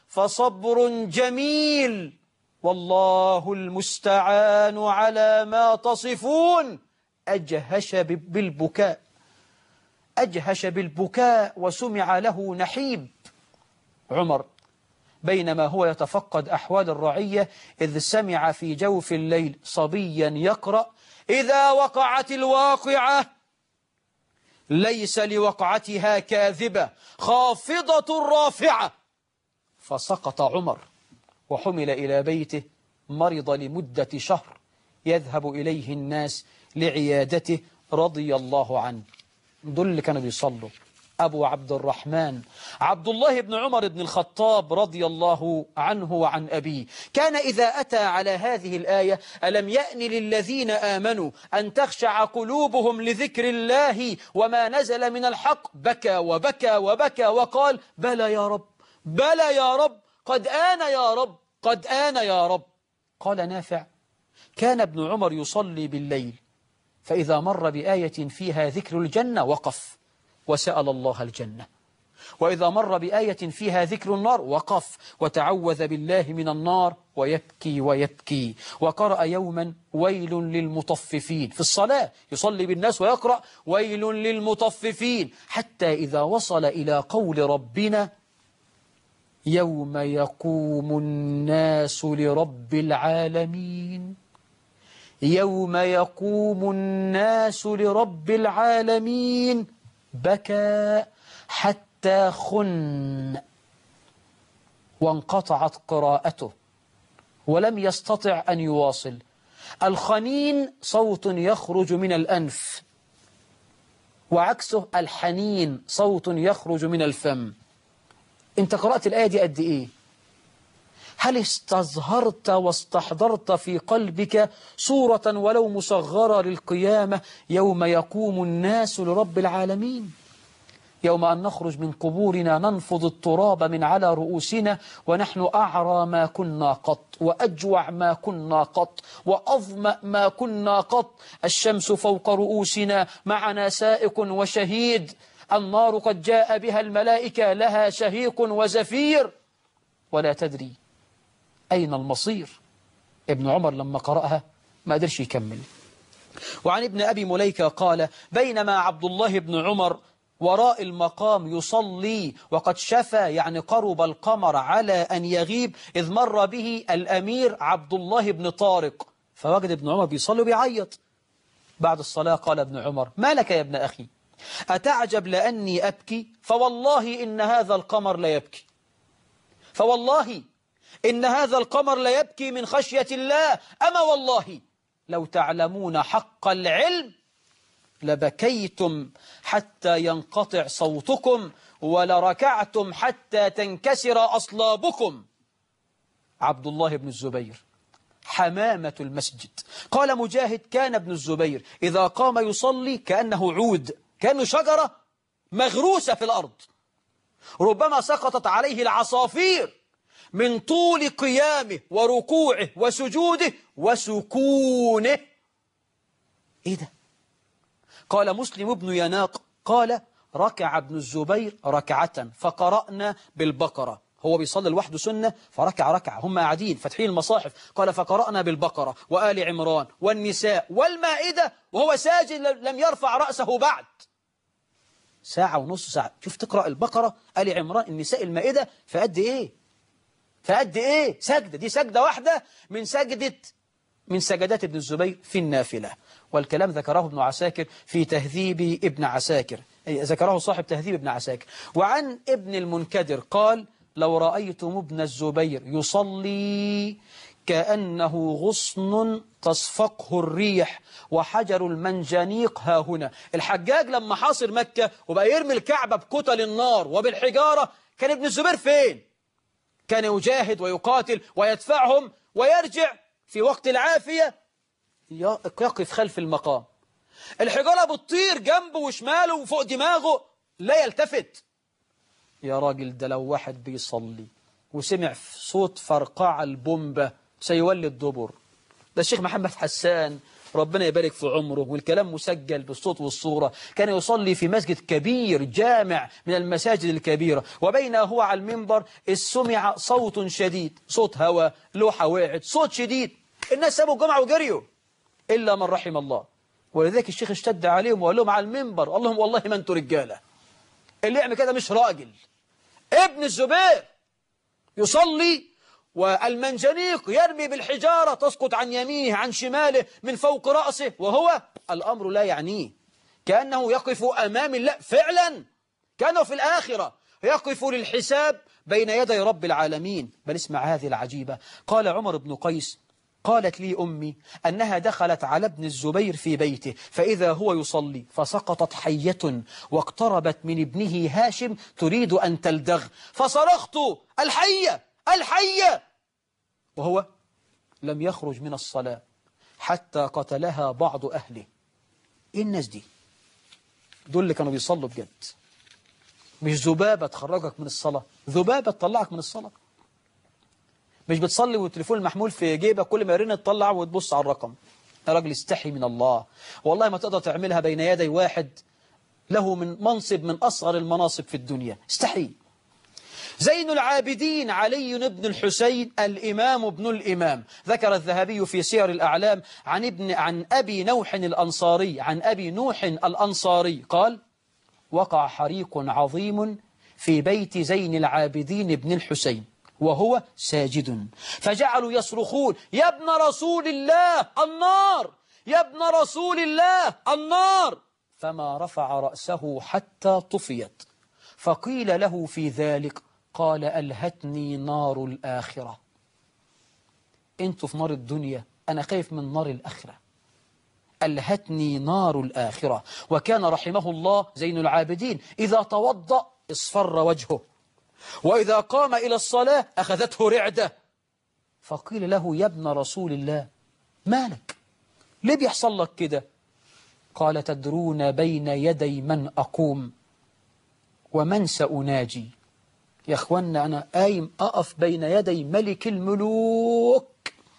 فصبر جميل والله المستعان على ما تصفون. أجهش بالبكاء، أجهش بالبكاء وسمع له نحيب. عمر بينما هو يتفقد أحوال الرعية إذ سمع في جوف الليل صبيا يقرأ: إذا وقعت الواقعة ليس لوقعتها كاذبة خافضة رافعة. فسقط عمر وحمل إلى بيته، مرض لمدة شهر يذهب إليه الناس لعيادته رضي الله عنه. دول اللي كانوا بيصلوا: أبو عبد الرحمن عبد الله بن عمر بن الخطاب رضي الله عنه وعن أبيه، كان إذا أتى على هذه الآية: ألم يأن للذين آمنوا أن تخشع قلوبهم لذكر الله وما نزل من الحق، بكى وبكى وبكى وقال: بلى يا رب، بلى يا رب، قد آن يا رب، قد آن يا رب. قال نافع: كان ابن عمر يصلي بالليل فإذا مر بآية فيها ذكر الجنة وقف وسأل الله الجنة، وإذا مر بآية فيها ذكر النار وقف وتعوذ بالله من النار ويبكي ويبكي. وقرأ يوما: ويل للمطففين، في الصلاة يصلي بالناس ويقرأ: ويل للمطففين، حتى إذا وصل إلى قول ربنا: يوم يقوم الناس لرب العالمين، يوم يقوم الناس لرب العالمين، بكى حتى خن وانقطعت قراءته ولم يستطع أن يواصل. الخنين صوت يخرج من الأنف، وعكسه الحنين صوت يخرج من الفم. انت قرأت الآية دي قد إيه؟ هل استظهرت واستحضرت في قلبك صورة ولو مصغرة للقيامة يوم يقوم الناس لرب العالمين؟ يوم أن نخرج من قبورنا ننفض التراب من على رؤوسنا ونحن أعرى ما كنا قط، وأجوع ما كنا قط، وأظمأ ما كنا قط. الشمس فوق رؤوسنا معنا سائق وشهيد، النار قد جاء بها الملائكة لها شهيق وزفير، ولا تدري أين المصير. ابن عمر لما قرأها ما قدرش يكمل. وعن ابن أبي مليكة قال: بينما عبد الله بن عمر وراء المقام يصلي وقد شفى، يعني قرب القمر على أن يغيب، إذ مر به الأمير عبد الله بن طارق، فوجد ابن عمر بيصلي وبيعيط. بعد الصلاة قال ابن عمر: ما لك يا ابن أخي؟ أتعجب لأني أبكي؟ فوالله إن هذا القمر لا يبكي، فوالله إن هذا القمر لا يبكي من خشية الله. أما والله لو تعلمون حق العلم لبكيتم حتى ينقطع صوتكم ولركعتم حتى تنكسر أصلابكم. عبد الله بن الزبير حمامة المسجد. قال مجاهد: كان ابن الزبير إذا قام يصلي كأنه عود، كأنه شجرة مغروسة في الأرض، ربما سقطت عليه العصافير من طول قيامه وركوعه وسجوده وسكونه. إيه ده؟ قال مسلم بن يناق قال: ركع ابن الزبير ركعة فقرأنا بالبقرة. هو بيصلي لوحده سنة فركع ركعة، هم قاعدين فاتحين المصاحف. قال: فقرأنا بالبقرة وآل عمران والنساء والمائدة وهو ساجد لم يرفع رأسه بعد. ساعة ونص ساعة. شوف، تقرأ البقرة، آل عمران، النساء، المائدة، فقد إيه؟ فقد إيه؟ سجدة، دي سجدة واحدة من سجدات ابن الزبير في النافلة. والكلام ذكره ابن عساكر في تهذيب ابن عساكر، ذكره صاحب تهذيب ابن عساكر. وعن ابن المنكدر قال: لو رأيتم ابن الزبير يصلي كأنه غصن تصفقه الريح وحجر المنجنيق ها هنا. الحجاج لما حاصر مكة وبقى يرمي الكعبة بكتل النار وبالحجارة، كان ابن الزبير فين؟ كان يجاهد ويقاتل ويدفعهم ويرجع في وقت العافية يقف خلف المقام. الحجارة بتطير جنبه وشماله وفوق دماغه، لا يلتفت. يا راجل، ده لو واحد بيصلي وسمع صوت فرقع البومبة سيولي الدبر. ده الشيخ محمد حسان ربنا يبارك في عمره، والكلام مسجل بالصوت والصورة، كان يصلي في مسجد كبير جامع من المساجد الكبيرة، وبينما هو على المنبر سمع صوت شديد، صوت هواء، لوحة وقعت، صوت شديد، الناس سابوا الجمعة وجريوا إلا من رحم الله. ولذلك الشيخ اشتد عليهم وقال لهم على المنبر: اللهم والله ما انتوا رجالة، اللي يعمل كده مش راجل. ابن الزبير يصلي والمنجنيق يرمي بالحجارة تسقط عن يمينه عن شماله من فوق رأسه، وهو الأمر لا يعنيه، كأنه يقف أمام الله فعلا، كأنه في الآخرة يقف للحساب بين يدي رب العالمين. بل اسمع هذه العجيبة. قال عمر بن قيس: قالت لي أمي أنها دخلت على ابن الزبير في بيته فإذا هو يصلي فسقطت حية واقتربت من ابنه هاشم تريد أن تلدغ، فصرخت: الحية الحية، وهو لم يخرج من الصلاة حتى قتلها بعض أهله. إيه الناس دي؟ دول اللي كانوا بيصلوا بجد، مش ذبابة تخرجك من الصلاة، ذبابة تطلعك من الصلاة. مش بتصلي والتليفون المحمول في جيبك كل ما يرن تطلع وتبص على الرقم. يا راجل استحي من الله، والله ما تقدر تعملها بين يدي واحد له من منصب من أصغر المناصب في الدنيا، استحي. زين العابدين علي بن الحسين الإمام ابن الإمام، ذكر الذهبي في سير الأعلام عن أبي نوح الأنصاري، عن أبي نوح الأنصاري قال: وقع حريق عظيم في بيت زين العابدين بن الحسين وهو ساجد، فجعلوا يصرخون: يا ابن رسول الله النار، يا ابن رسول الله النار، فما رفع رأسه حتى طفيت، فقيل له في ذلك قال: ألهتني نار الآخرة. انتوا في نار الدنيا، أنا خايف من نار الآخرة. ألهتني نار الآخرة. وكان رحمه الله زين العابدين إذا توضأ اصفر وجهه، وإذا قام إلى الصلاة أخذته رعدة، فقيل له: يا ابن رسول الله مالك؟ ليه بيحصل لك كده؟ قال: تدرون بين يدي من أقوم ومن سأناجي. يا أخوانا أنا قايم أقف بين يدي ملك الملوك،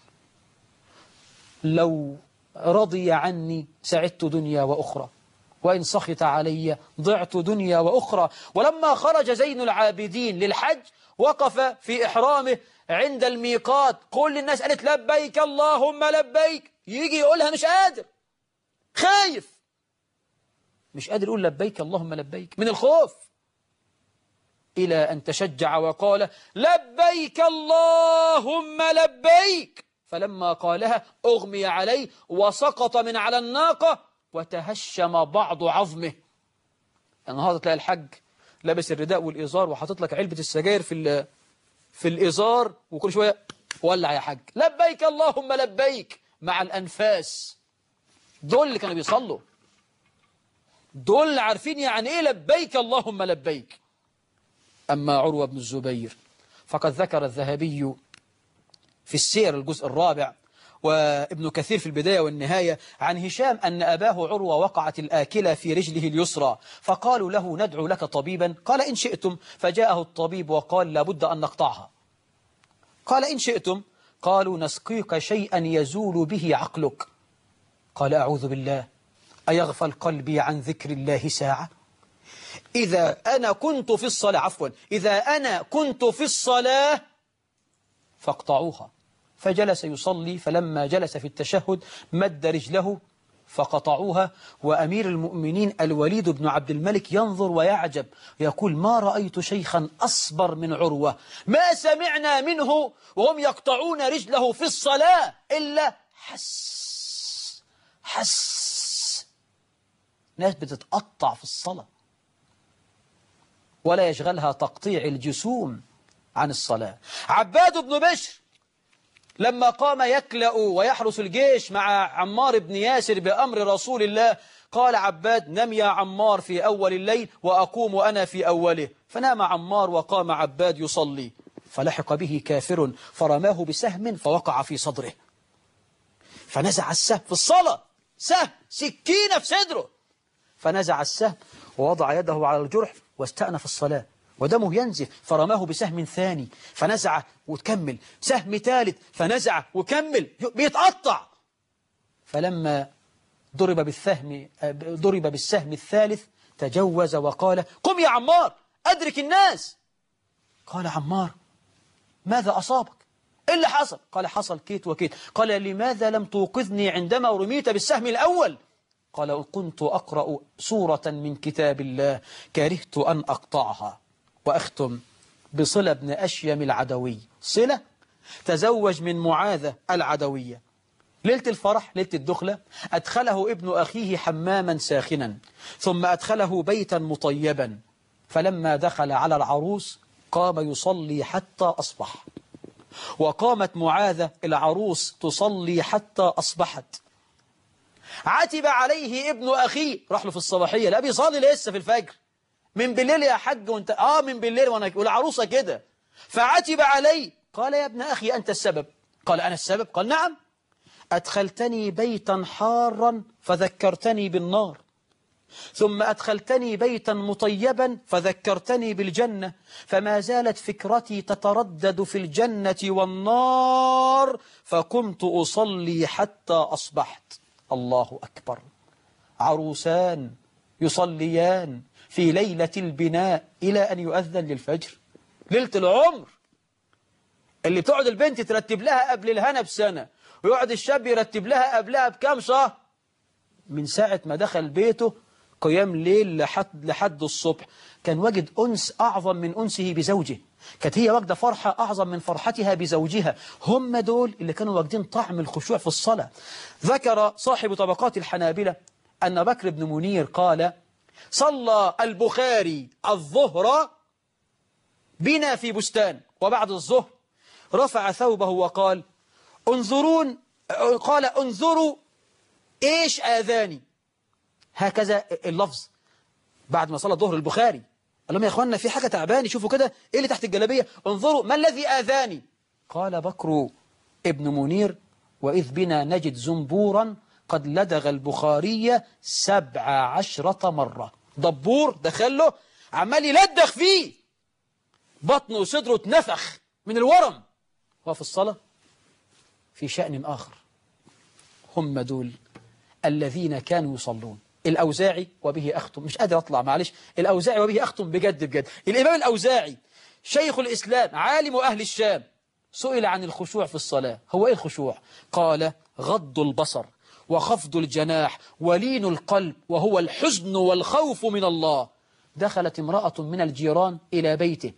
لو رضي عني سعدت دنيا وأخرى، وإن سخط علي ضعت دنيا وأخرى. ولما خرج زين العابدين للحج وقف في إحرامه عند الميقات، كل الناس قالت: لبيك اللهم لبيك، يجي يقولها مش قادر، خايف، مش قادر يقول لبيك اللهم لبيك من الخوف، إلى أن تشجع وقال: لبيك اللهم لبيك، فلما قالها أغمي عليه وسقط من على الناقة وتهشم بعض عظمه. النهارده تلاقي الحج لابس الرداء والإزار وحاطط لك علبة السجاير في الإزار، وكل شوية ولع يا حج، لبيك اللهم لبيك مع الأنفاس. دول اللي كانوا بيصلوا، دول عارفين يعني إيه لبيك اللهم لبيك. أما عروة بن الزبير فقد ذكر الذهبي في السير الجزء الرابع وابن كثير في البداية والنهاية عن هشام أن أباه عروة وقعت الآكلة في رجله اليسرى، فقالوا له: ندعو لك طبيبا؟ قال: إن شئتم. فجاءه الطبيب وقال: لابد أن نقطعها. قال: إن شئتم. قالوا: نسقيك شيئا يزول به عقلك. قال: أعوذ بالله، أيغفل قلبي عن ذكر الله ساعة؟ إذا أنا كنت في الصلاة فاقطعوها. فجلس يصلي، فلما جلس في التشهد مد رجله فقطعوها، وأمير المؤمنين الوليد بن عبد الملك ينظر ويعجب، يقول: ما رأيت شيخا أصبر من عروة، ما سمعنا منه وهم يقطعون رجله في الصلاة إلا حس. ناس بتتقطع في الصلاة ولا يشغلها تقطيع الجسوم عن الصلاة. عباد بن بشر لما قام يكلأ ويحرس الجيش مع عمار بن ياسر بأمر رسول الله، قال عباد: نم يا عمار في أول الليل وأقوم أنا في أوله. فنام عمار وقام عباد يصلي، فلحق به كافر فرماه بسهم فوقع في صدره، فنزع السهم في الصلاة، سهم سكينة في صدره، فنزع السهم ووضع يده على الجرح واستأنف الصلاة ودمه ينزف، فرماه بسهم ثاني فنزع وكمل، سهم ثالث فنزع وكمل، بيتقطع. فلما ضرب بالسهم الثالث تجوز وقال قم يا عمار أدرك الناس. قال عمار ماذا أصابك؟ إيه اللي حصل؟ قال حصل كيت وكيت. قال لماذا لم توقظني عندما رميت بالسهم الأول؟ قال كنت أقرأ سورة من كتاب الله كرهت أن أقطعها. وأختم بصلة بن أشيم العدوي. صلة تزوج من معاذة العدوية. ليلة الفرح ليلة الدخلة أدخله ابن أخيه حماما ساخنا ثم أدخله بيتا مطيبا، فلما دخل على العروس قام يصلي حتى أصبح، وقامت معاذة العروس تصلي حتى أصبحت. عتب عليه ابن أخيه، راح له في الصباحية لا بيصلي لسه في الفجر، من بالليل يا حاج وانت من بالليل والعروسة كده. فعتب عليه قال يا ابن أخي أنت السبب. قال أنا السبب؟ قال نعم، أدخلتني بيتا حارا فذكرتني بالنار، ثم أدخلتني بيتا مطيبا فذكرتني بالجنة، فما زالت فكرتي تتردد في الجنة والنار، فقمت أصلي حتى أصبحت. الله أكبر. عروسان يصليان في ليلة البناء إلى أن يؤذن للفجر. ليلة العمر اللي بتقعد البنت ترتب لها قبل الهنا بسنة، ويقعد الشاب يرتب لها قبلها بكام شهر. من ساعة ما دخل بيته قيام ليل لحد الصبح، كان وجد أنس أعظم من أنسه بزوجه، كانت هي واجدة فرحة أعظم من فرحتها بزوجها. هم دول اللي كانوا واجدين طعم الخشوع في الصلاة. ذكر صاحب طبقات الحنابلة أن بكر بن منير قال صلى البخاري الظهر بنا في بستان، وبعد الظهر رفع ثوبه وقال انظروا إيش آذاني. هكذا اللفظ بعد ما صلى الظهر البخاري قال لهم يا أخوانا في حاجة تعباني، شوفوا كده إيه اللي تحت الجلابية، انظروا ما الذي آذاني. قال بكر ابن منير وإذ بنا نجد زنبورا قد لدغ البخاري 17 مرة. دبور دخله عمال يلدغ فيه، بطنه وصدره اتنفخ من الورم. وفي الصلاة في شأن آخر. هم دول الذين كانوا يصلون. الأوزاعي وبه أختم، مش قادر أطلع معلش، الأوزاعي وبه أختم بجد بجد. الإمام الأوزاعي شيخ الإسلام عالم أهل الشام سئل عن الخشوع في الصلاة. هو إيه الخشوع؟ قال غض البصر وخفض الجناح ولين القلب، وهو الحزن والخوف من الله. دخلت امرأة من الجيران إلى بيته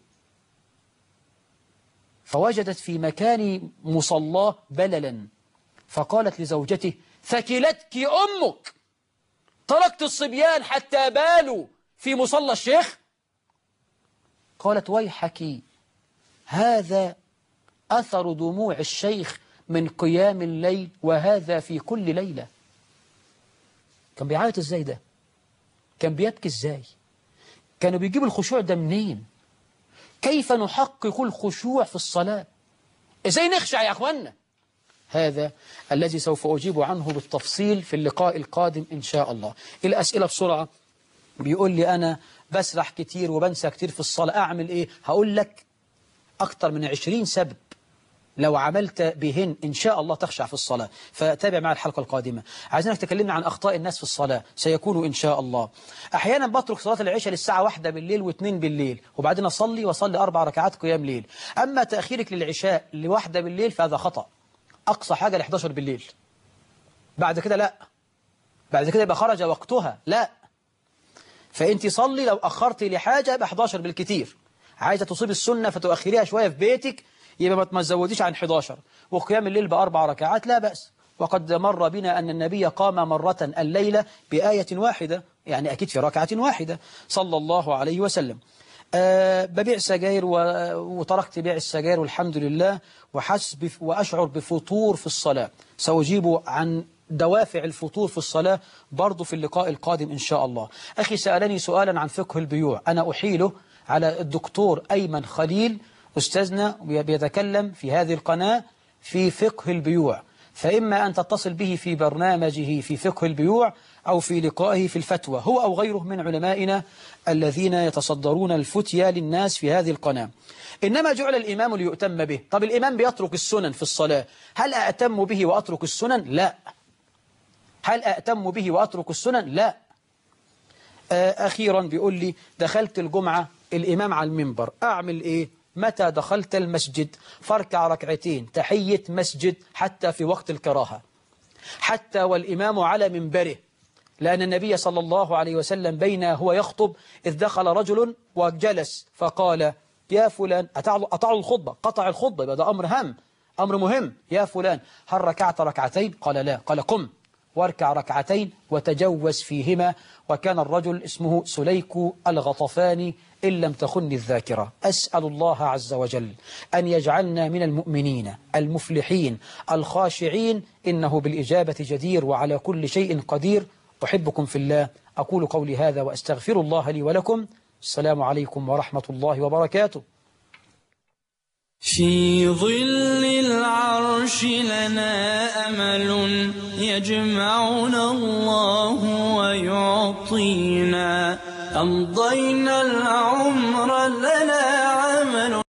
فوجدت في مكان مصلاه بللا، فقالت لزوجته ثكلتك أمك، تركت الصبيان حتى بالوا في مصلى الشيخ؟ قالت ويحك، هذا أثر دموع الشيخ من قيام الليل، وهذا في كل ليلة. كان بيعيط ازاي ده؟ كان بيبكي ازاي؟ كانوا بيجيبوا الخشوع ده منين؟ كيف نحقق الخشوع في الصلاة؟ ازاي نخشع يا أخوانا؟ هذا الذي سوف أجيب عنه بالتفصيل في اللقاء القادم إن شاء الله. الأسئلة بسرعة. بيقول لي أنا بسرح كتير وبنسى كتير في الصلاة، أعمل إيه؟ هقول لك أكتر من 20 سبب لو عملت بهن إن شاء الله تخشع في الصلاة، فتابع مع الحلقة القادمة. عايزينك تكلمنا عن أخطاء الناس في الصلاة، سيكون إن شاء الله. أحيانا بترك صلاة العشاء للساعة 1 بالليل و2 بالليل، وبعدين أصلي 4 ركعات قيام ليل. أما تأخيرك للعشاء ل1 بالليل فهذا خطأ. أقصى حاجة ل11 بالليل، بعد كده لا، بعد كده يبقى خرج وقتها، لا. فأنت صلي لو أخرتي لحاجة يبقى 11 بالكتير. عايزة تصيب السنة فتؤخريها شوية في بيتك يبقى ما تزوديش عن 11. وقيام الليل ب4 ركعات لا بأس. وقد مر بنا أن النبي قام مرة الليلة بآية واحدة، يعني أكيد في ركعة واحدة صلى الله عليه وسلم. ببيع سجاير وتركت بيع السجاير والحمد لله، وأشعر بفطور في الصلاة. سأجيب عن دوافع الفطور في الصلاة برضو في اللقاء القادم إن شاء الله. أخي سألني سؤالا عن فقه البيوع، أنا أحيله على الدكتور أيمن خليل أستاذنا بيتكلم في هذه القناة في فقه البيوع، فإما أن تتصل به في برنامجه في فقه البيوع أو في لقائه في الفتوى، هو أو غيره من علمائنا الذين يتصدرون الفتيا للناس في هذه القناة. إنما جعل الإمام ليؤتم به. طب الإمام بيترك السنن في الصلاة، هل أأتم به وأترك السنن؟ لا، هل أأتم به وأترك السنن؟ لا. أخيرا بيقول لي دخلت الجمعة الإمام على المنبر، أعمل إيه؟ متى دخلت المسجد فاركع ركعتين تحية مسجد حتى في وقت الكراهة، حتى والإمام على منبره، لأن النبي صلى الله عليه وسلم بين هو يخطب إذ دخل رجل وجلس فقال يا فلان، أطاع الخطبة، قطع الخطبة، يبقى ده أمر مهم. يا فلان هل ركعت ركعتين؟ قال لا. قال قم واركع ركعتين وتجوز فيهما. وكان الرجل اسمه سليك الغطفاني إن لم تخن الذاكرة. أسأل الله عز وجل أن يجعلنا من المؤمنين المفلحين الخاشعين، إنه بالإجابة جدير وعلى كل شيء قدير. أحبكم في الله، أقول قولي هذا وأستغفر الله لي ولكم. السلام عليكم ورحمة الله وبركاته. في ظل العرش لنا أمل يجمعنا الله ويعطينا، أمضينا العمر